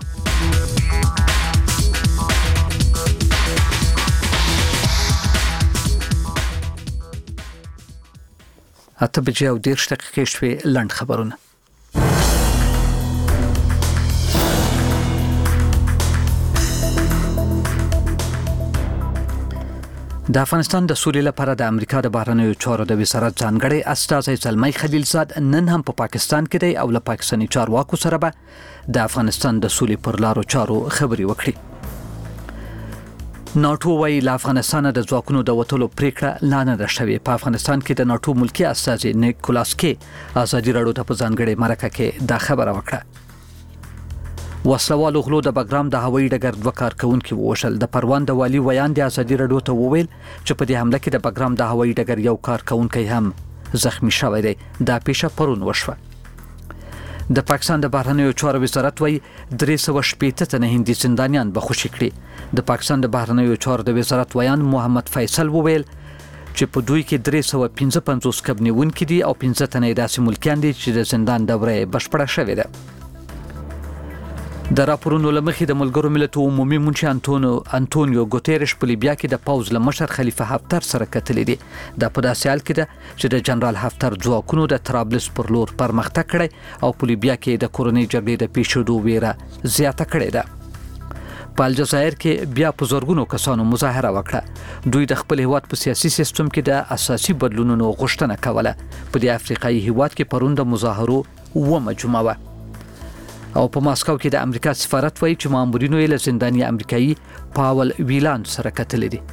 اته بجې او 10 دقیقې شوې لنډ خبرونه د افغانستان د سولې لپاره د امریکا د بهرنیو چارو د وزارت ځانګړی استازی زلمی خلیلزاد نن هم په پاکستان کې دی او له پاکستاني چارواکو سره به د افغانستان د سولې پر لارو چارو خبري وکړي ناټو وايي له افغانستان د ځواکونو د وټولو پریکړه لانه ده شوې په افغانستان کې د ناټو ملکی استازی نیکولاس کې ازادي راډیو ته په ځانګړي مرکه کې دا خبره وکړه وسلوالو غلو د بګرام د هوایي ډګر دوه کارکونکو وشل د پروان د والی ویان د ازادي راډیو ته وویل چې په دې حمله کې د بګرام د هوایي ډګر یو کارکونکو هم زخمی شوی دی دا پیښه پرون وشوه د پاکستان د بهرنیو چارو وزارت وايي 380 تنه هندي زندانیان به خوشي کړي د پاکستان د بهرنیو چارو د وزارت ویان محمد فیصل وویل چې په دوی کې 355 کبنیونکو دي او 15 تنه داسې ملکیان دي چې د زندان دوره بشپړه شوې ده د راپورونو لمخې د ملګرو ملتونو عمومي منشي انټونیو ګوتيرش په لیبیا کې د پاوز لمشر خلیفہ حفتر سره کتلې دي د په داسې حال کې ده چې د جنرال حفتر ځواکونو د طرابلس پر لور پرمختګ کړي او په لیبیا کې د کورونی جګړې د پیښېدو ویره زیاته کړې ده په الجزایر کې بیا په زورګونو کسانو مظاهره وکړه دوی د خپل هیواد په سیاسي سیستم کې د اساسي بدلونونو غوښتنه کوله په د افریقایي هیواد کې پروند مظاهرو و مجموعه او په ماسکو کې د امریکا سفارت وایي چې مامورینو یې له زنداني امریکایي پاول ویلان سره کتلې دي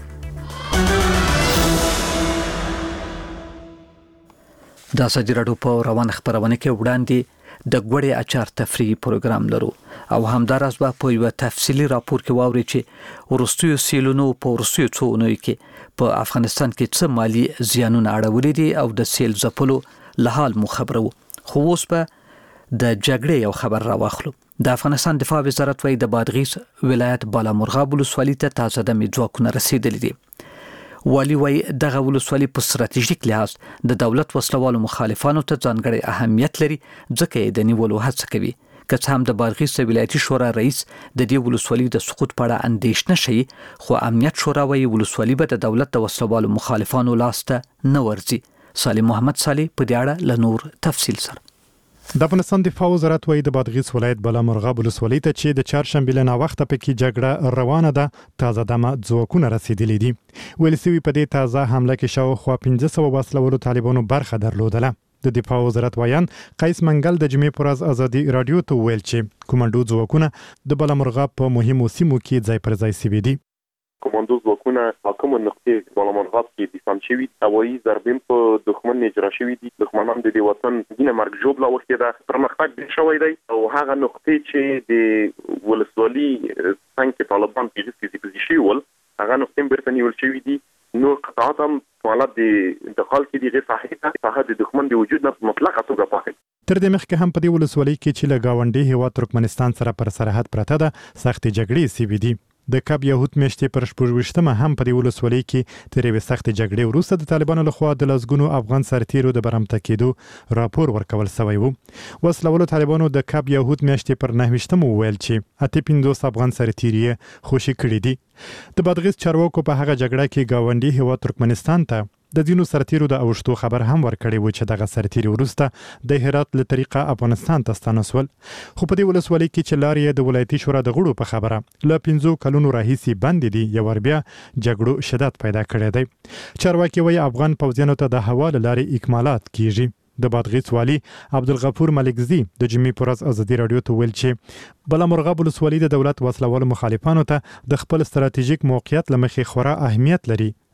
د ازادي راډیو په روان خبرونه کې وړاندې د ګوړې اچار تفریحي پروګرام لرو او همداراز به په یو تفصیلی راپور کې واوري چې ورستیو سیلونو په ورستیو څونو کې په افغانستان کې څه مالی زیانونه اړولې دي او د سیل ځپلو له حال مو خبرو خو اوس به د جګړې یو خبر راوخلو د افغانستان دفاع وزارت وايي د بادغیس ولایت بالامرغاب ولسوالۍ ته تازه د ځواکونه رسیدلي دي والی وايي دغه ولسوالۍ په ستراتیژیک لحاظ د دولت وسلوالو مخالفانو ته ځانګړی اهمیت لري ځکه یې د نیولو هڅه کوي که څه هم د بادغیس ولایتي شورا رئیس د دې ولسوالۍ د سقوط په اړه اندېښنه شي خو امنیت شورا وايي ولسوالۍ به د دولت د وسلوالو مخالفانو لاسته نه ورځي صالح محمد صالح په دې اړه له نور تفصیل سره د افغانستان دفاع وزارت وايي د بادغیس ولایت بالامرغاب ولسوالۍ ته چې د چهارشنبه له وخته پکې جګړه روانه ده تازه دمه ځواکونه رسیدلي دي ویل سوي په دې تازه حمله کې شاوخوا 1500 وسلوالو طالبانو برخه درلودله د دفاع وزارت ویان قیس منګل د جمعې پر ورځ ازادي راډیو ته ویل چې کمانډو ځواکونه د بالامرغاب په مهمو سیمو کې ځای پر ځای سوي دي کمانډو ځواکونه حاکم نقطې بالامرغاب کې دفاع شوي هوایي ضربې په دښمن اجرا شوي دي دښمنان د وطن دینه مرګ جوړ لا وخت ده پرمختګ دي شوی دی او هغه نقطې چې د ولسوالۍ څنګه طالبان پیږي شي ول هغه نقطې برته نیول شوی دي نور قطعات هم حالت د انتقال کې دي صحه د دښمن د وجود نه مطلقه توګه پاکه تر دې مخکې هم په دې ولسوالۍ کې چې له گاونډي هیواد ترکمنستان سره پر سرحد پرته ده سخت جګړې سوي دي د کب یهود میاشتې پر 14مه هم په ولسوالۍ کې تر یوې سخت جګړې وروسته د طالبانو لخوا د لسګونو افغان سرتیرو د برمته کېدو راپور ورکول شوی و وسلوالو طالبانو د کب یهود میاشتې پر 9مه ویل چې 85 افغان سرتیري خوشي کړي دي د بادغیس چارواکو په هغه جګړه کې گاونډي هیواد ترکمنستان ته د دینو سرتیرو د اوشتو خبر هم ورکړی و چې دغه سرتیري وروسته د هرات له طریقه افغانستان ته ستانسول خو په دې ولسوالۍ کې چې لارې د ولایتي شورا د غړو په خبره له 15 کلونو راهیسي بند دي یو بیا جګړو شدت پیدا کړی دی چارواکي وایي افغان پوځیانو ته د هوا لارې اکمالات کیږي د بادغیس والی عبدالغفور ملکزی د جمعې پر ورځ ازادي راډیو ته ویل چې بالامرغاب ولسوالۍ د دولت وسلوالو مخالفانو ته د خپل ستراتیژیک موقعیت لمخې خورا اهمیت لري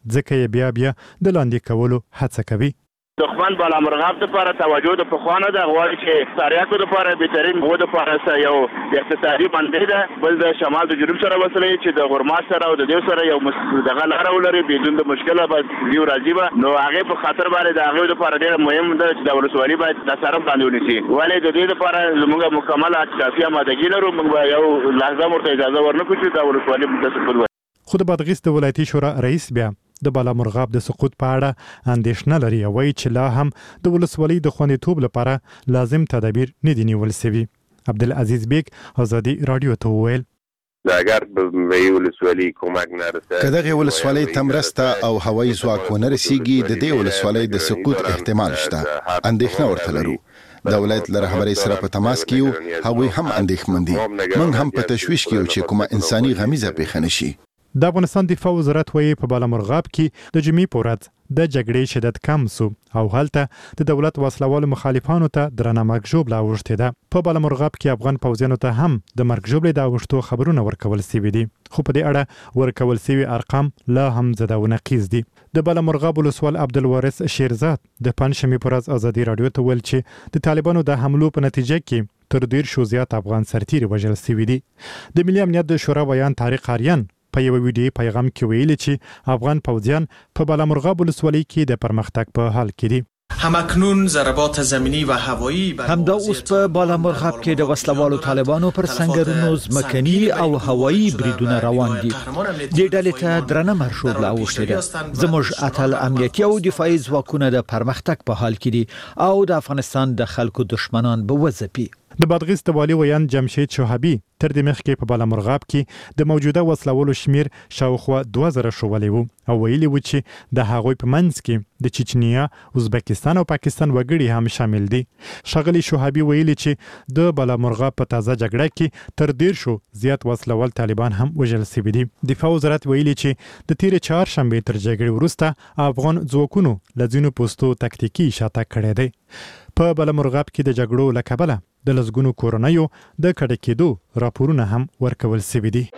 ځکه یې بیا د لاندې کولو هڅه کوي. دښمن بالا مرغاب لپاره توجه د پخوانه د غواړي چې ساریاکو لپاره بهترین هو د لپاره یو اقتصادي منډه ده، بل د شمال د جنوب سره وصلې چې د غرمات سره او د دیو سره یو دغه لار ولري بدون د مشکله به دیو راځي به نو هغه په خاطر باندې د هغه لپاره ډېر مهم ده چې د ولسوالۍ باید د سره باندې ونیسي. ولې د دې لپاره زموږ مکمل کافي آمادګي لرو، موږ یو لحظه مرته اجازه ورنکړو چې د ولسوالۍ متصل وي. خود بادغیس د ولایتي شورا رئیس بیا د بالا مرغاب د سقوط په اړه اندېښنه لري او وایي چې لا هم د ولسوالۍ د خوندیتوب لپاره لازم تدابیر نه دي نیول شوي. عبدالعزیز بیگ آزادی رادیو ته وویل اگر به ولسوالۍ کومک نرسه که دغه ولسوالۍ ته مرسته او هوایي ځواک ونه رسیږي د دې ولسوالۍ د سقوط احتمال شته. اندېښنه ورته لرو. د ولایت له رهبرۍ سره په تماس کې یو، هغوی هم اندېښمن دي. موږ هم په تشویش کې یو چې کومه انساني غمیزه پیښه نشي. د افغانستان دفاع وزارت وایي په بالا مرغاب کې د جمعې په ورځ د جګړې شدت کم سو او هلته د دولت وسلوالو مخالفانو ته درنه مرګ ژوبله اوښتې ده. په بالا مرغاب کې افغان پوځیانو ته هم د مرګ ژوبلې د اوښتو خبرونه ورکول شوي دي، خو په دې اړه ورکول شوي ارقام لا هم زده و نقیض دي. د بالا مرغاب ولسوال عبدالوارث شیرزاد د پنجشنبې په ورځ ازادي رادیو ته ویل چې د طالبانو د حملو په نتیجه کې تر 10 زیات افغان سرتیري وژل شوي دي. د ملي امنیت د شورا ویان طارق آریان په یو ویډیو پیغام کې ویلي چې افغان پوځیان په بالا مرغاب ولسوالۍ کې د پرمختګ په حال کې دي. همکنون ضربات زمینی و هوایی همدا اوس په بالا مرغاب کې د وسلوالو طالبانو پر سنگرونو ځمکني او هوایی بریدونه روان دي. د ډلې ته درنه مرشوبله اوښتې ده. زموږ اتل امنیتي او دفاعي ځواکونه د پرمختګ په حال کې دي او د افغانستان د خلکو دشمنان به وځپي. د بادغیس د والي ویان جمشید شوهبي تر دې مخکې په بالا مرغاب کې د موجوده وسلوالو شمیر شاوخوا 2000 شولی وو او ویلي وو چې د هغوی په منځ کې د چچنیا، ازبکستان او پاکستان وګړي هم شامل دي. ښاغلي شوهبي ویلي چې د بالا مرغاب په تازه جګړه کې تر 10 زیات وسلوال طالبان هم وژل شوي دي. دفاع وزارت ویلي چې د تیر چهارشنبې تر جګړې وروسته افغان ځواکونو له ځینو پوستو تکتیکي شاتګ کړی دی. په بالا مرغاب کې د جګړو له کبله د لسګونو کورنیو د کډه کېدو راپورونه هم ورکول شوي دي.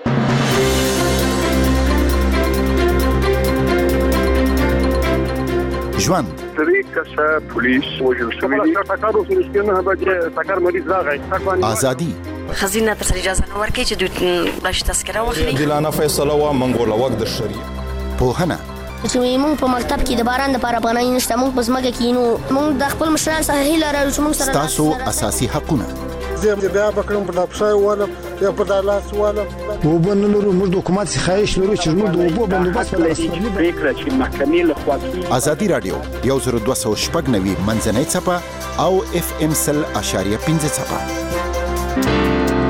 ژوند ازادي خزینه تر اجازه نه ورکړي چې دوی بلش تذکره واخلي. دلانه فیصله و منګول وخت د شریعت پوهنه چې موږ په مکتب کې د باران لپاره پناه نشته، موږ په ځمکه کې نو موږ د خپل مشران سره هیله لرو چې موږ سره تاسو اساسي حقونه زه بیا بکرم په دپسای ولم یا په دالاس ولم وبنلرو موږ د حکومت څخه خواهش لرو چې موږ د اوبو بندوبست ولرو فکر چې محکمې له خوا ازادي رادیو 1290 منځنۍ چپه او اف ام 100.5 چپه.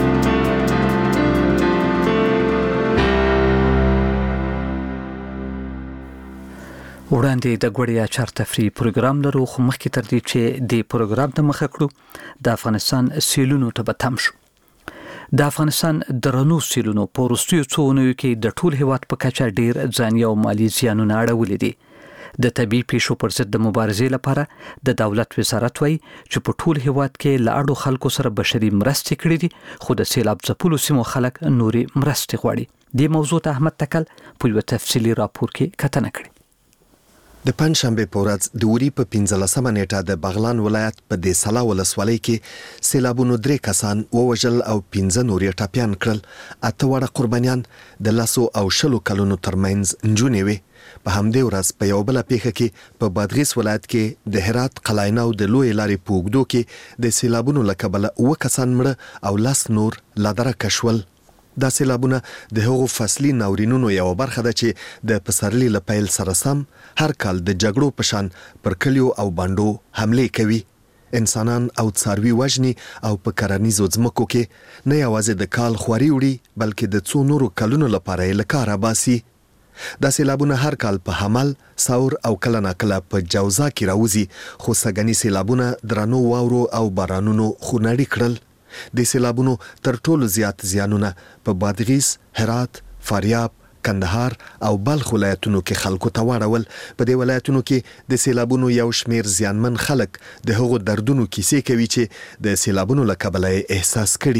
وړاندې د غوړیا چار تفریح پروګرام لرو، خو مخکې تر دې چې د پروګرام ته مخه کړو د افغانستان سیلونو ته به تم شو. د افغانستان درنو سیلونو په وروستیو څو اونیو کې د ټول هیواد په کچه ډیر ځاني او مالی زیانونه اړولي دي. د طبي پیښو پر ضد د مبارزې لپاره د دولت وزارت وایي چې په ټول هیواد کې له اړو خلکو سره بشري مرستې کړې دي، خو د سیلاب ځپلو سیمو خلک نوري مرستې غواړي. دې موضوع ته احمد تکل په یو تفصیلي راپور کې کتنه کړې. د پنځشنبه په ورځ د وری په 15مه نیټه د بغلان ولایت په دې سلا ولسوالۍ کې سیلابونو 3 کسان ووژل او 15 نور یې ټاپیان کړل. اته وړه قربانیان د لاسو او شلو کلونو ترمنځ نجونې وي. په همدې ورځ په یو بل پیښه کې په بادغیس ولایت کې د هرات قلاینه او د لوی لارې په اوږدو کې د سیلابونو له کبله 9 کسان مړه او 10 نور لا درکه شول. دا سیلابونه د هغو فصلي ناورینونو یو برخه ده چې د پسرلي له پیل سره سم هر کال د جګړو په شان پر کلیو او باندو حملې کوي. انسانان او څاروي وژني او په کرنیزو ځمکو کې نه یوازې د کال خواري وړي بلکې د څو نورو کلونو لپاره یې له کاره باسي. دا سیلابونه هر کال په حمل، ساور او کله ناکله په جوزا کې راوځي، خو سږني سیلابونه درنو واورو او بارانونو خونړي کړل. د سیلابونو تر ټولو زیات زیانونه په بادغیس، هرات، فاریاب، کندهار او بلخ ولایتونو کې خلکو ته واړول. په دې ولایتونو کې د سیلابونو یو شمیر زیانمن خلک د هغو دردونو کیسې کوي چې د سیلابونو له کبله احساس کړي.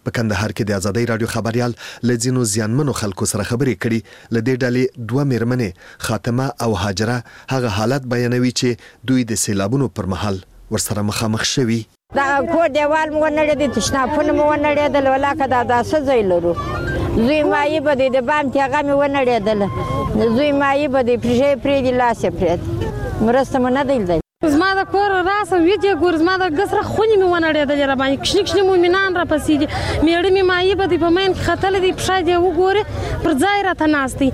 په کندهار کې د ازادۍ رادیو خبريال لځینو زیانمنو خلکو سره خبرې کړي لدې ډلې دوه میرمنې خاتمه او هاجره هغه حالت بیانوي چې دوی د سیلابونو پر مهال ورسره مخامخ شوي. دا کور دیوال مو ونړې د تشنافونه مو ونړې د ولاکه دا سزای لرو زوی مایي به د بام تیغه مې ونړې دل زوی مایي به د پرې پرې د لاس پرې مرسته مو نه دی زما د کور راسه ویډیو ګور زما د ګسره خونی مې ونړېدلې را باندې کښنی مومنان را پسې دي میړه مې مایي به د په مین کې خطل دي پښه دی وګوره پر ځای راته ناستي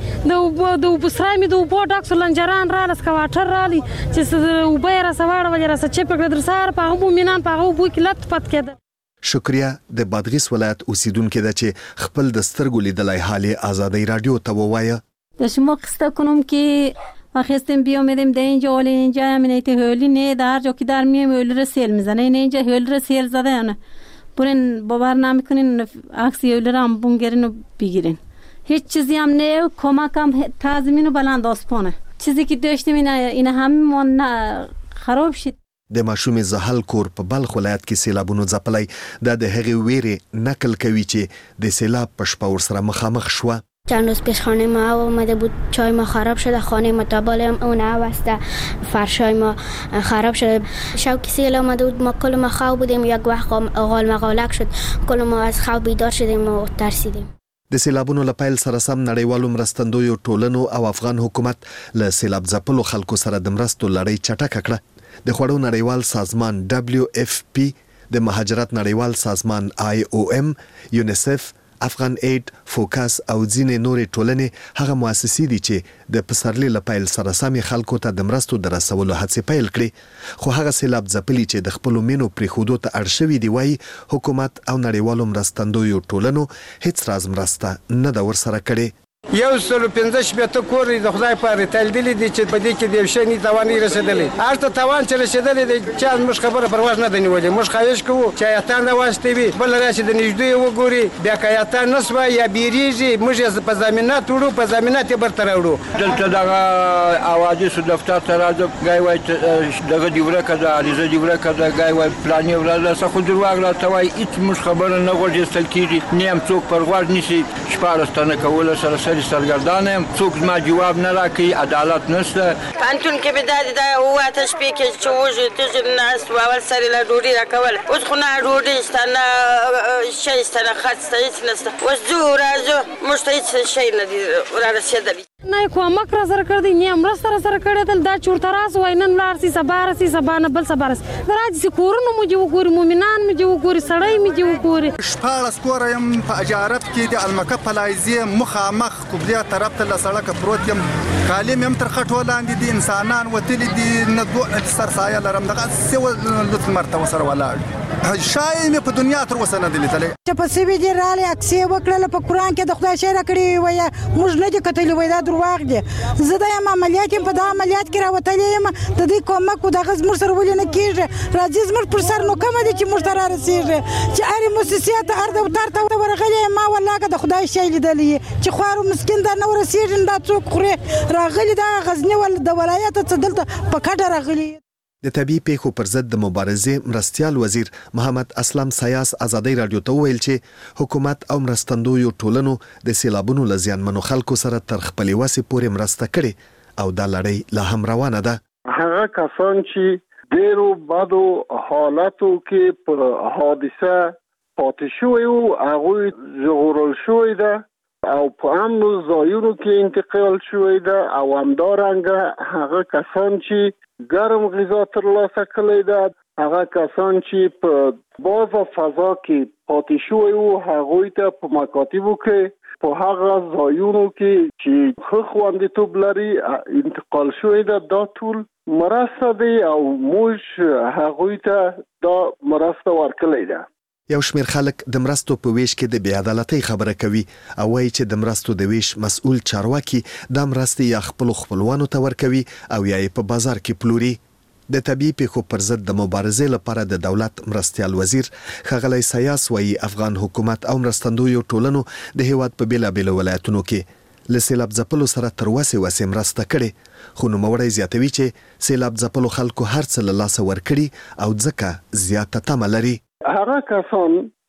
د وبسرا مې د وبو ډاکټر لنجران را لس کواټر را لي چې وبې را سواړه ولې را سچ په کړه در سار په مومنان په وبو کې لټ پات کېده. شکریا د بادغیس ولایت اوسیدونکو ده چې خپل د سترګو لیدلای حال ازادۍ رادیو ته ووایه. د شما قصه کنم که خواستیم بیامدیم در اینجا حالا اینجا امنیت هولی نه در جا که در میم هولی رو سیل میزنه این اینجا هولی رو سیل زده نه برین باور نمیکنین عکس هولی رو هم بونگرین و بگیرین هیچ چیزی هم نه کمک هم تازمین و بلند آسپانه چیزی که داشتیم این همه ما خراب شد. د ماشوم زحل کور په بلخ ولایت کې سیلابونو ځپلی د هغې ویرې نقل کوي چې د سیلاب په شپه ورسره مخامخ شوه. چند روز پیش خانه ما آمده بود چای ما خراب شده خانه ما تابال اون واسطه فرشای ما خراب شده شوکی سیل آمده بود ما کل ما خواب بودیم یک وقت غال مغالک شد کل ما از خواب بیدار شدیم و ترسیدیم. د سیلابونو له پیل سره سم نړیوالو مرستندویو ټولنو او افغان حکومت له سیلاب ځپلو خلکو سره د مرستو لړۍ چټکه کړه. د خوړو نړیوال سازمان WFP د مهاجرت نړیوال سازمان IOM یونیسف افغان اید فوکس او ځینې نورې ټولنې هغه مؤسسې دي چې د پسرلي له پیل سره سمې خلکو ته د مرستو د رسولو هڅې پیل کړي خو هغه سیلاب ځپلي چې د خپلو مینو پرېښودو ته اړ شوي دي وایي حکومت او نړیوالو مرستندویو ټولنو هیڅ راز مرسته نه ده ورسره کړې. 115 کور د خدای په تلدلې دي چې په دې کې د یو شي نه توانې رسیدلې هرته توان چې رسیدلې د چا مش خبره پرواز نه دی نیولې مش خواهش کوو چې ایتان نه واسطې وي بل راشي د نږدې وګوري بیا که ایتان نسوه یا بیریږي موږ په ضمانت وړو په ضمانت یې برته راوړو. دلته دغه حوادثو دفتر ته راځم ګای وایي دغه دې ورکه ده علیزه دې ورکه ده ګای وایي پلانې ورځ څه خو درواغ راته وایي هېڅ موږ خبره نه غورځېستل کېږي نه هم څوک پر غوږ نیسي 14 تنه کوله سره سرگردانم څوک ما جواب نه راکوي عدالت نشته. پانتون کې به دا هوا تشبیه کې چې وژو تجب ناست و اول سری لا ډوډۍ راکول اوس خو نه ډوډۍ شته نه شی شته نه خرڅ شته هېڅ نشته اوس ځو راځو موږ ته هېڅ شی نه دي رارسېدلی نه کومک را سره کړی نه مرسته را سره کړی دل دا چورته راس وای نن لاړ سي سبا راسي سبا نه بل سبا راسي راځي کورونه مو جو ګوري مومنان مو جو ګوري سړی مو جو ګوري. 14 کور يم په اجارت کې د المکه پلایزي مخامخ قبله طرف ته لسړک پروت يم کالم يم تر خټو لاندې دي انسانان وتلی دي نه دوه سرسایه لرم دغه سو لط مرته وسره ولاړ شای مې په دنیا تر وسه نه دي تللی چې په سی وی ډی رالي اکسي وکړه په قران کې د خدای شی را کړی وای موږ نه دي کتلی وای دا درواغ دي زه د عملیات په دا عملیات کې راوتلې یم د دې کومک د غز مر سره ولې نه کیږي راځي زمر پر سر نو کوم دي چې موږ ته را رسیږي چې اړ مؤسسات ارد او تر ته ورغلې ما والله د خدای شی لیدلې چې خوارو مسكين دا نو رسیږي دا څوک خوري راغلي دا غزنی ول د ولایت څخه دلته په کډه راغلي. د طبي پیښو پر ضد د مبارزې مرستيال وزیر محمد اسلام سیاس ازادۍ رادیو ته ویل چې حکومت او مرستندویو ټولنو د سیلابونو لزیانمنو خلکو سره تر خپلې وسې پورې مرسته کړې او دا لړۍ لا هم روانه ده. هغه کسان چې ډېرو بدو حالاتو کې په حادثه پاتې شوي وو هغوی ژغورل شوي ده او په امنو ځایونو کې انتقال شوي ده او همدارنګه هغه کسان چې ګرم غذا ترلاسه کړی ده هغه کسان چې په باز فضا کې پاتې شوي وو هغوی ته په مکاتبو کې په هغه ځایونو کې چې ښه خوندیتوب لري انتقال شوي ده دا ټول مرسته دی او موږ هغوی ته دا مرسته ورکړې ده. یو شمېر خلک د مرستو په ویش کې د بې عدالتۍ خبره کوي او وایي چې د مرستو د ویش مسؤل چارواکي دا مرستې یا خپلو خپلوانو ته ورکوي او یا یې په بازار کې پلوري. د طبي پیښو پر ضد د مبارزې لپاره د دولت مرستيال وزیر ښاغلی سیاس وایي افغان حکومت او مرستندویو ټولنو د هیواد په بیلابیلو ولایتونو کې له سیلاب ځپلو سره تر وسې مرسته کړې خو نوموړی زیاتوي چې سیلاب ځپلو خلکو هر څه له لاسه ورکړي او ځکه زیاته تمه لري. هغه کسان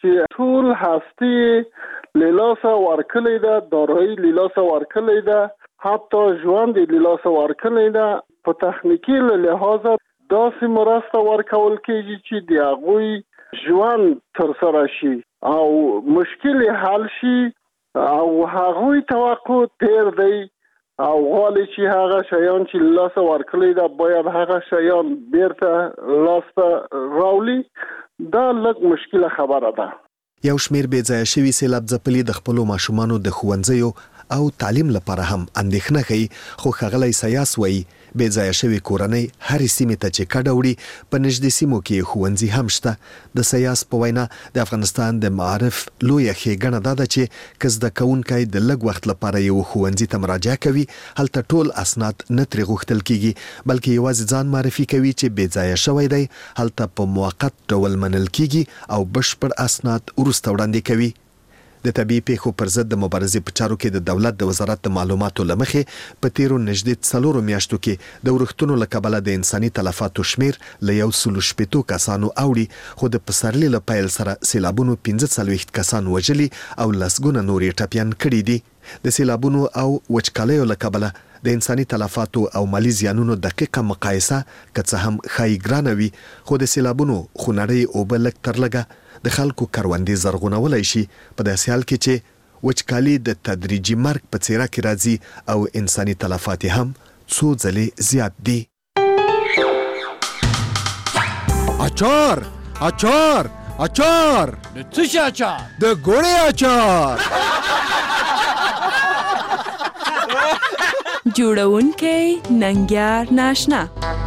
چې ټول هستی لیلاسه ورکلې ده، دارایی لیلاسه ورکلې ده، حتی ژوند لیلاسه ورکلې ده. په تخنیکی لحاظ داسې مرسته ورکول کېږي چې د هغوی ژوند ترسره شي او مشکل حل شي او هغوی توقع تیر دی او غواړي چې هغه شیان چې لاسه ورکړي دا باید هغه شیان بیرته لاسته راولي. دا لږ مشکله خبره ده. یو شمیر بې ځایه شوي سیلاب ځپلي د خپلو ماشومانو د ښوونځیو او تعلیم لپاره هم اندېښنه کوي، خو ښاغلی سیاس وایي بې ځایه شوې کورنۍ هرې سیمې ته چې کډه وړي په نږدې سیمو کې ښوونځي هم شته. د سیاس په وینا د افغانستان د معارف لویه ښېګڼه دا ده چې که زده کوونکی د لږ وخت لپاره یو ښوونځي ته مراجعه کوي هلته ټول اسناد نه ترې غوښتل کیږي بلکې یوازې ځان معرفي کوي چې بې ځایه شوی دی، هلته په موقت ډول منل کیږي او بشپړ اسناد وروسته وړاندې کوي. د طبیعي پیښو پر ضد د مبارزې په چارو کې د دولت د وزارت د معلوماتو له مخې په تیرو نږدې 4 میاشتو کې د ورښتونو له کبله د انساني تلفاتو شمیر له 160 کسانو اوړي، خو د پسرلي له پیل سره سیلابونو 45 کسان وژلي او لسګونه نور یې ټپیان کړي دي. د سیلابونو او وچکالیو له کبله د انساني تلفاتو او مالی زیانونو دقیقه مقایسه که څه هم ښایي ګرانه وي، خو د سیلابونو خونړۍ اوبه لږ تر لږه د خلکو کروندې زرغونولی شي په داسې حال کې چې وچکالي د تدریجي مرګ په څیره کې راځي او انساني تلفات هم څو ځلې زیات دي. اچار اچار اچار د څه شي اچار؟ د ګوړې اچار. جوړونکی ننګیار ناشنا.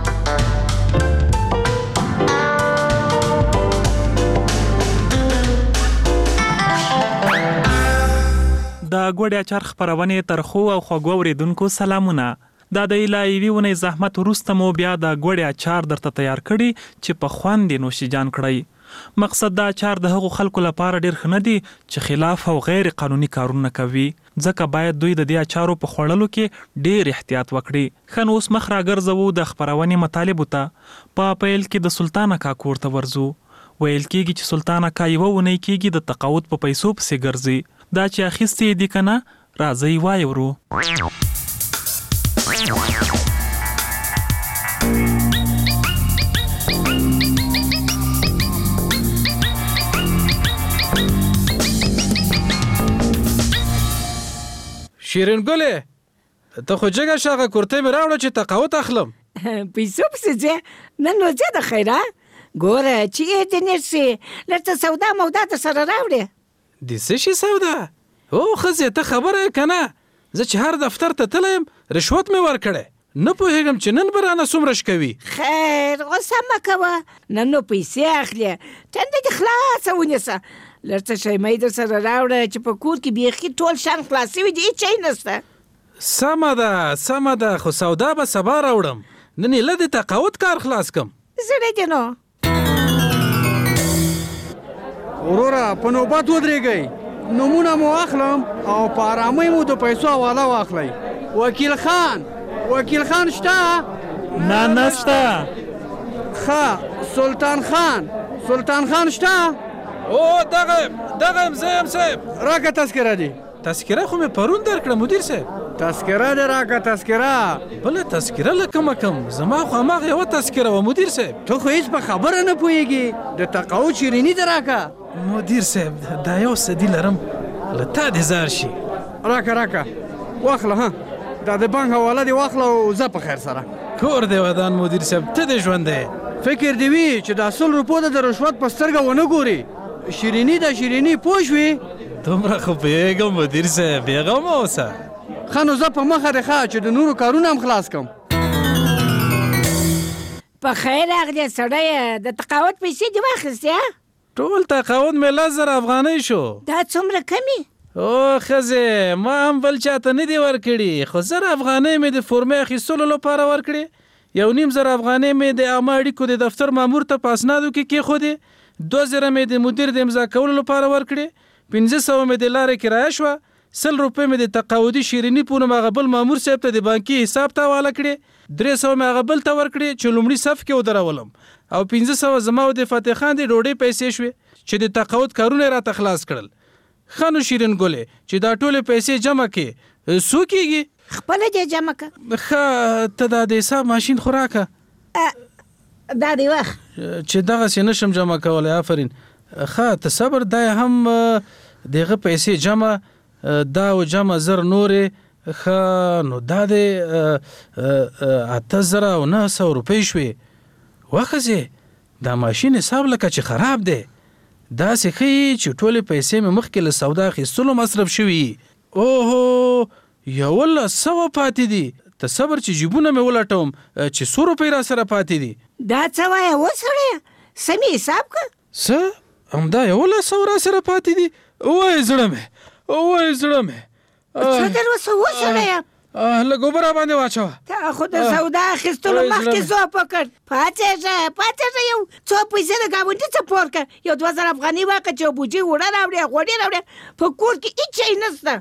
د ګوړې اچار خپرونې ترخو او خوږو اوریدونکو سلامونه. دا د یوې ونې زحمت وروسته مو بیا د ګوړې اچار درته تیار کړي چې په خوند یې نوشیجان کړئ. مقصد د اچار د هغو خلکو لپاره ډیر ښه نه دی چې خلاف او غیر قانوني کارونه کوي، ځکه باید دوی د دې اچارو په خوړلو کې ډیر احتیاط وکړي. ښه نو اوس مخ راګرځوو د خپرونې مطالبو ته. په پیل کې د سلطان اکا کور ته ورځو. ویل کېږي چې سلطان اکا یوه اونۍ کېږي د تقاعد په پیسو پسې ګرځي. دا چې اخیستې دي که نه راځئ وایورو. شیرین ګلې ته خو جګه شاغه کورته مې راوړه چې تقاعد اخلم. پیسو پسې ځې نن نو ځه د خیره ګوره چې یې دې نرسې لږ سودا مودا ته سره راوړې. د څه شي سودا؟ او ښځې ته خبره یې که نه؟ زه چې هر دفتر ته تللی یم رشوت مې ورکړی، نه پوهېږم چې نن به رانه څومره شکوي. خیر غوسه مه کوه، نن نو پیسې اخلې، ټنډه دې خلاصه ونیسه. لږ څه شیمۍ در سره راوړه چې په کور کې بیخي ټول شان خلاص شوي دي، هېڅ شی نشته. سمه ده سمه ده، خو سودا به سبا راوړم، نن یې له د تقاعد کار خلاص کم. زړه دې نو وروره په نوبت ودرېږئ، نمونه مو اخلم او په آرامۍ مو د پیسو حواله واخلئ. وکیل خان شته؟ نه نشته. ښه سلطان خان شته؟ او دغه زه یم صاحب. راکه تذکره دی. تذکره خو مې پرون درکړه مدیر صاحب. تذکره دې راکه تذکره. بله تذکره لکه کم زما خو هماغه یوه تذکره وه مدیر صاحب. ته خو هېڅ په خبره نه پوهېږي، د تقاعد شیریني دې راکه. مدیر صاحب دا یو صدي لرم له تا دې زار شي. راکه واخله. ها دا د بانک حواله دې واخله او زه په خیر سره. کور دې ودان مدیر صاحب، ته دې ژوندی. فکر دې وي چې د 100 روپو د رشوت په سترګه ونه ګوري. شیریني پوه شوې؟ دومره خو پوهېږم مدیر صاحب، بېغمه اوسه. ښه نو زه په مخه دې ښه چې د نورو کارونه هم خلاص کړم. په خیر راغلې سړیه، د تقاعد پیسې دې واخیستې؟ ټول تقاعد مې 10,000 افغانۍ شو. دا څومره کمي؟ او ښځې ما هم بل چاته نه دي ورکړي، خو 1000 افغانۍ مې د فورمې اخیستلو لپاره ورکړې، 1,500 افغانۍ مې د عامه اړیکو د دفتر مامور ته په اسنادو کې کېښودې، 2000 مې د مدیر د امضا کولو لپاره ورکړې، 500 مې د لارې کرایه شوه، 100 روپۍ مې د تقاعدي شیریني په نوم هغه بل مامور صاحب ته د بانکي حساب ته حواله کړې، 300 مې هغه بل ته ورکړې چې لومړي صف کې ودرولم، او 1500 زما او د فتح خان د ډوډۍ پیسې شوې چې د تقاعد کارونه راته خلاص کړل. خانو شیرین ګلې چې دا ټولې پیسې جمع کې څو کېږي؟ خپل دې جمع که. ښه ته دا د حساب ماشین خو راکه. دا دی وخت چې دغسې نشم جمع کولی. آفرین. ښه ته صبر، دا هم دغه پیسې جمع دا او جمع زر نورې. ښه نو دا د 8900 روپۍ شوې. وښځې دا ماشین حساب لکه چې خراب دی، داسې ښیي چې ټولې پیسې مې مخکې له سودا اخیستلو مصرف شوي. اوهو 1100 پاتې دي. ته صبر چې جیبونه مې ولټوم چې 100 روپۍ را سره پاتې دي. دا څه وایه وسړیه، سمې حساب که. څه همدا 1100 را سره پاتې دي؟ وای زړه مې څه در وسه وسړیه؟ لږ اوبه را باندې واچوه. تا خو د سودا اخیستلو مخکې ځواب وکړ. پاڅېږه یو څو پیسې د ګاونډي څه پور کړه، یو 2000 افغانۍ واکړه چې بوجۍ اوړه راوړې غوړي راوړې، په کور کې هېڅ شی نشته.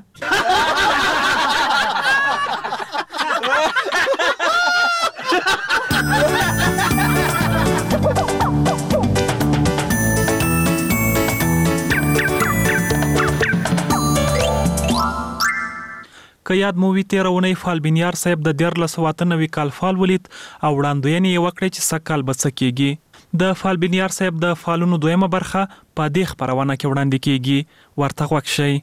که یاد مو وي تېره اونۍ فالبینیار صاحب د 1398 کال فال ولید او وړاندوینې یې وکړې چې سږکال به څه کېږي. د فالبینیار صاحب د فالونو دویمه برخه په دې خپرونه کې وړاندې کېږي. ورته غوږ شئ.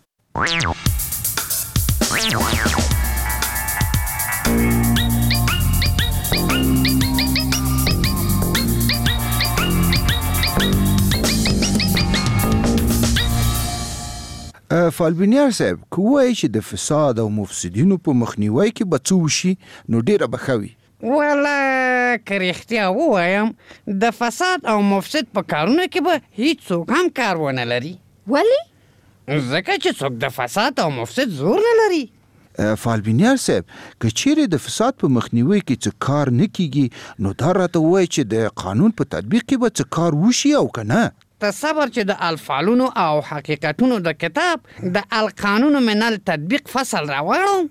فالبینیار صاحب که وایي چې د فساد او مفسدینو په مخنیوي کې به څه وشي نو ډېره به ښه وي. والا که رښتیا ووایم د فساد او مفسد په کارونو کې به هیڅوک هم کار ونه لري. ولې؟ ځکه چې څوک د فساد او مفسد زور نه لري. فالبینیار صاحب که چیرې د فساد په مخنیوي کې څه کار نه کیږي نو دا راته وایي چې د قانون په تطبیق کې به څه کار وشي او که نه. تصور چې د الفالونو او حقیقتونو د کتاب د القانون من التطبیق فصل راوړم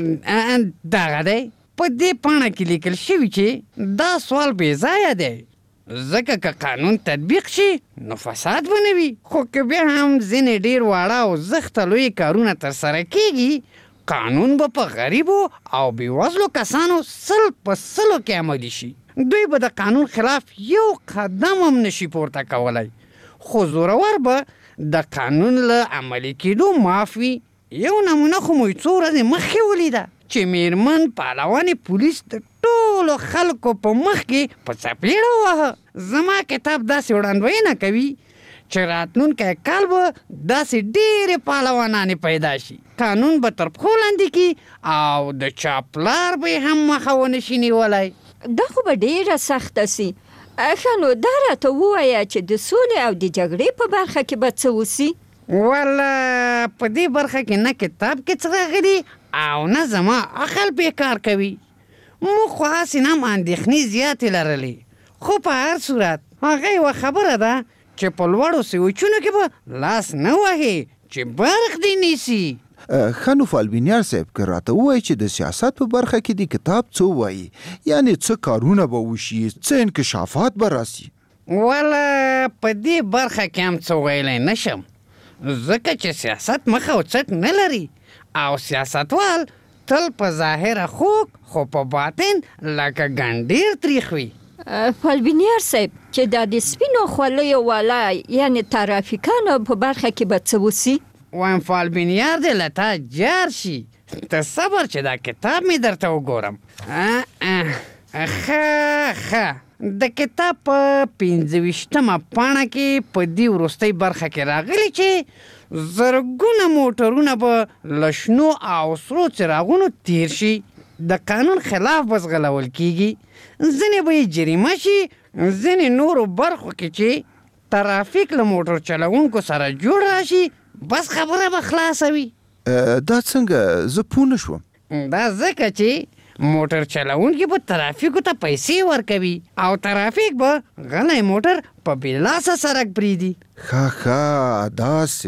دغه دی. په دې پاڼه کې لیکل شوي چې دا سوال بې ځایه دی، ځکه که قانون تطبیق شي نو فساد به نه وي، خو که بیا هم ځینې ډېر واړه او زښته لوی کارونه ترسره کېږي قانون به په غریبو او بېوزلو کسانو 100 په 100 کې عملي شي. دوی به د قانون خلاف یو قدم هم نشي پورته کولی، خو زورور به د قانون له عملي کېدو معاف وي. یو نمونه خو مو څو ورځې مخکې ولیده چې میرمن پهلوانې پولیس د ټولو خلکو په مخ کې په څپېړه ووهه. زما کتاب داسې وړاندوینه کوي چې راتلونکی کال به داسې ډېرې پهلوانانې پیدا شي، قانون به تر پښو لاندې کړي او د چا پلار به یې هم مخه ونه شي نیولی. دا خو به ډېره سخته سي. ښه نو دا راته ووایه چې د سولې او د جګړې په برخه کې به څه وسي؟ والا په دې برخه کې نه کتاب کې څه راغلي او نه زما عقل بیکار کوي. موږ خو هسې هم اندېښنې زیاتې لرلې، خو په هر صورت هغه یوه خبره ده چې په لوړو سوچونو کې به لاس نه وهې چې برق دې نیسي. ښه نو فالبینیار صاحب که راته ووایي چې د سیاست په برخه کې د کتاب څه وایي، یعنې څه کارونه به وشي، څه انکشافات به راسي. والا په دې برخه کې هم څه ویلی نشم، ځکه چې سیاست مخ او څټ نه لري او سیاستوال تل په ظاهره خوږ خو په باطن لکه ګنډیر تریخ وي. فالبینیار صاحب چې دا د سپینو خولیو والا یعنې ترافیکانو په برخه کې به څه وسي؟ وایم فالبینیار دې له تا جار شي، ته صبر چې دا کتاب مې درته وګورم. ښه د کتاب په 25مه پاڼه کې په دې وروستۍ برخه کې راغلي چې زرګونه موټرونه به له شنو او سرو څراغونو تیر شي، د قانون خلاف به ځغلول کېږي، ځینې به یې جریمه شي، ځینې نورو برخو کې چې ترافیک له موټر چلوونکو سره جوړ راشي بس خبره به خلاصه وي. دا څنګه؟ زه پوه نه شوم. دا ځکه چې موټر چلوونکي به ترافیکو ته پیسې ورکوي او ترافیک به غلی موټر په بې لاسه سړک پرېږدي. ښه داسې.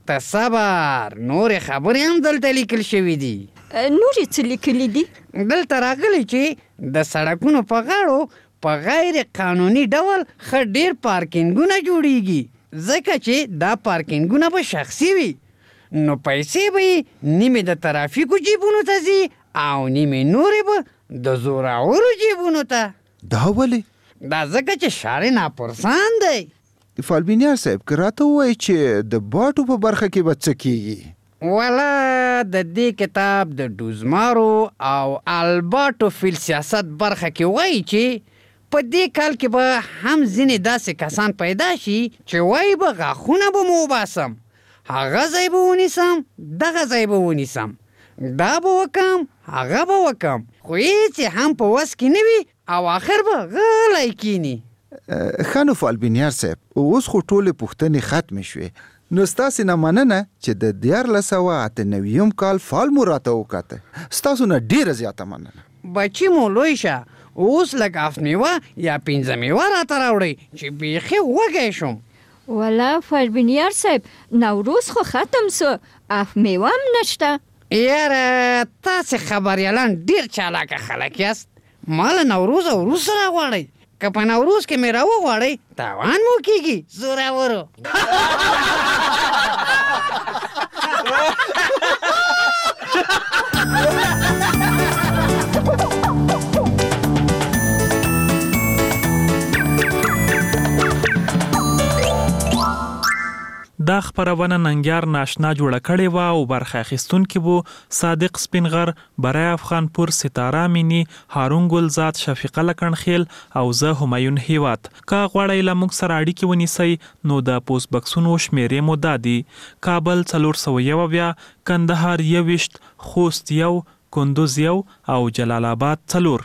ته صبر، نورې خبرې هم دلته لیکل شوي دي. نورې څه لیکلي دي؟ دلته راغلی چې د سړکونو په غاړو په غیر قانوني ډول ښه ډېر پارکینګونه جوړیږي، ځکه چې دا پارکینګونه به شخصي وي، نو پیسې به یې نیمې د ترافیکو جیبونو ته ځي او نیمې نورې به د زورورو جیبونو ته. دا ولې؟ دا ځکه چې ښار ناپرسان دی. فالبینیار صاحب که راته ووایي چې د باټو په برخه کې به څه کیږي؟ والا د دې کتاب د ډوزمارو او الباټو فیل سیاست برخه کې وایي چې په دې کال کې به هم ځینې داسې کسان پیدا شي چې وایي به غاښونه به مو وباسم، هغه ځای به ونیسم، دغه ځای به ونیسم، دا به وکم، هغه به وکم، خو هېڅ هم په وس کې نه وي او آخر به غلی کینی. ښه نو فالبینیار صاحب اوس خو ټولې پوښتنې ختمې شوې، نو ستاسې نه مننه چې د 1998 کال فال مو راته وکاته. ستاسو نه ډېره زیاته مننه. بچي مو لوی شه، اوس لږ اف میوه یا 5 میوه راته راوړئ چې بیخي وږی شم. والا فالبینیار صاحب نوروز خو ختم سو، اف میوه هم نشته. یاره تاسې خبریالان ډېر چالاکه خلک یاست، ما له نوروز وروسته راغواړئ، که په نوروز کې مې راوغواړئ تاوان مو کېږي زورورو. دا خبرونه ننګیار ناشنا جوړه کړې وه او برخه اخیستونکي وو صادق سپینغر، برای افغانپور، ستاره مینی، هارون ګلزاد، شفیقه لکنخیل او زه همایون هیواد. که غواړئ له موږ سره اړیکې ونیسئ نو د پوسټ بکسونو شمیرې مو دا دي: کابل 401، کندهار 21، خوست 1، کندوز 1 او جلال آباد 4.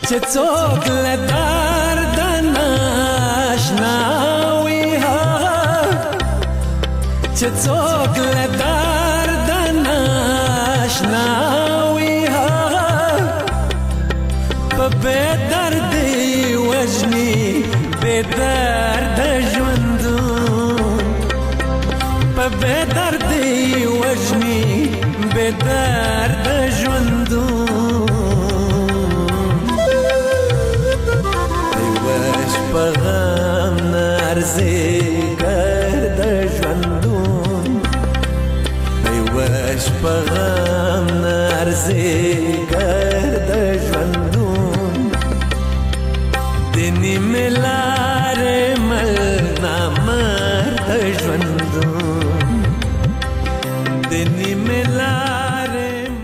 چې څوک له درد ناشنا وي چې څوک له درد ناشنا وي په بې دردي وژني بې درده ژوندون په بې دردي وژني بې درده ژوندون په غم نارزي ګرده ژوندون وش په غم نارزي ګرده ژوندون د نیمې لارې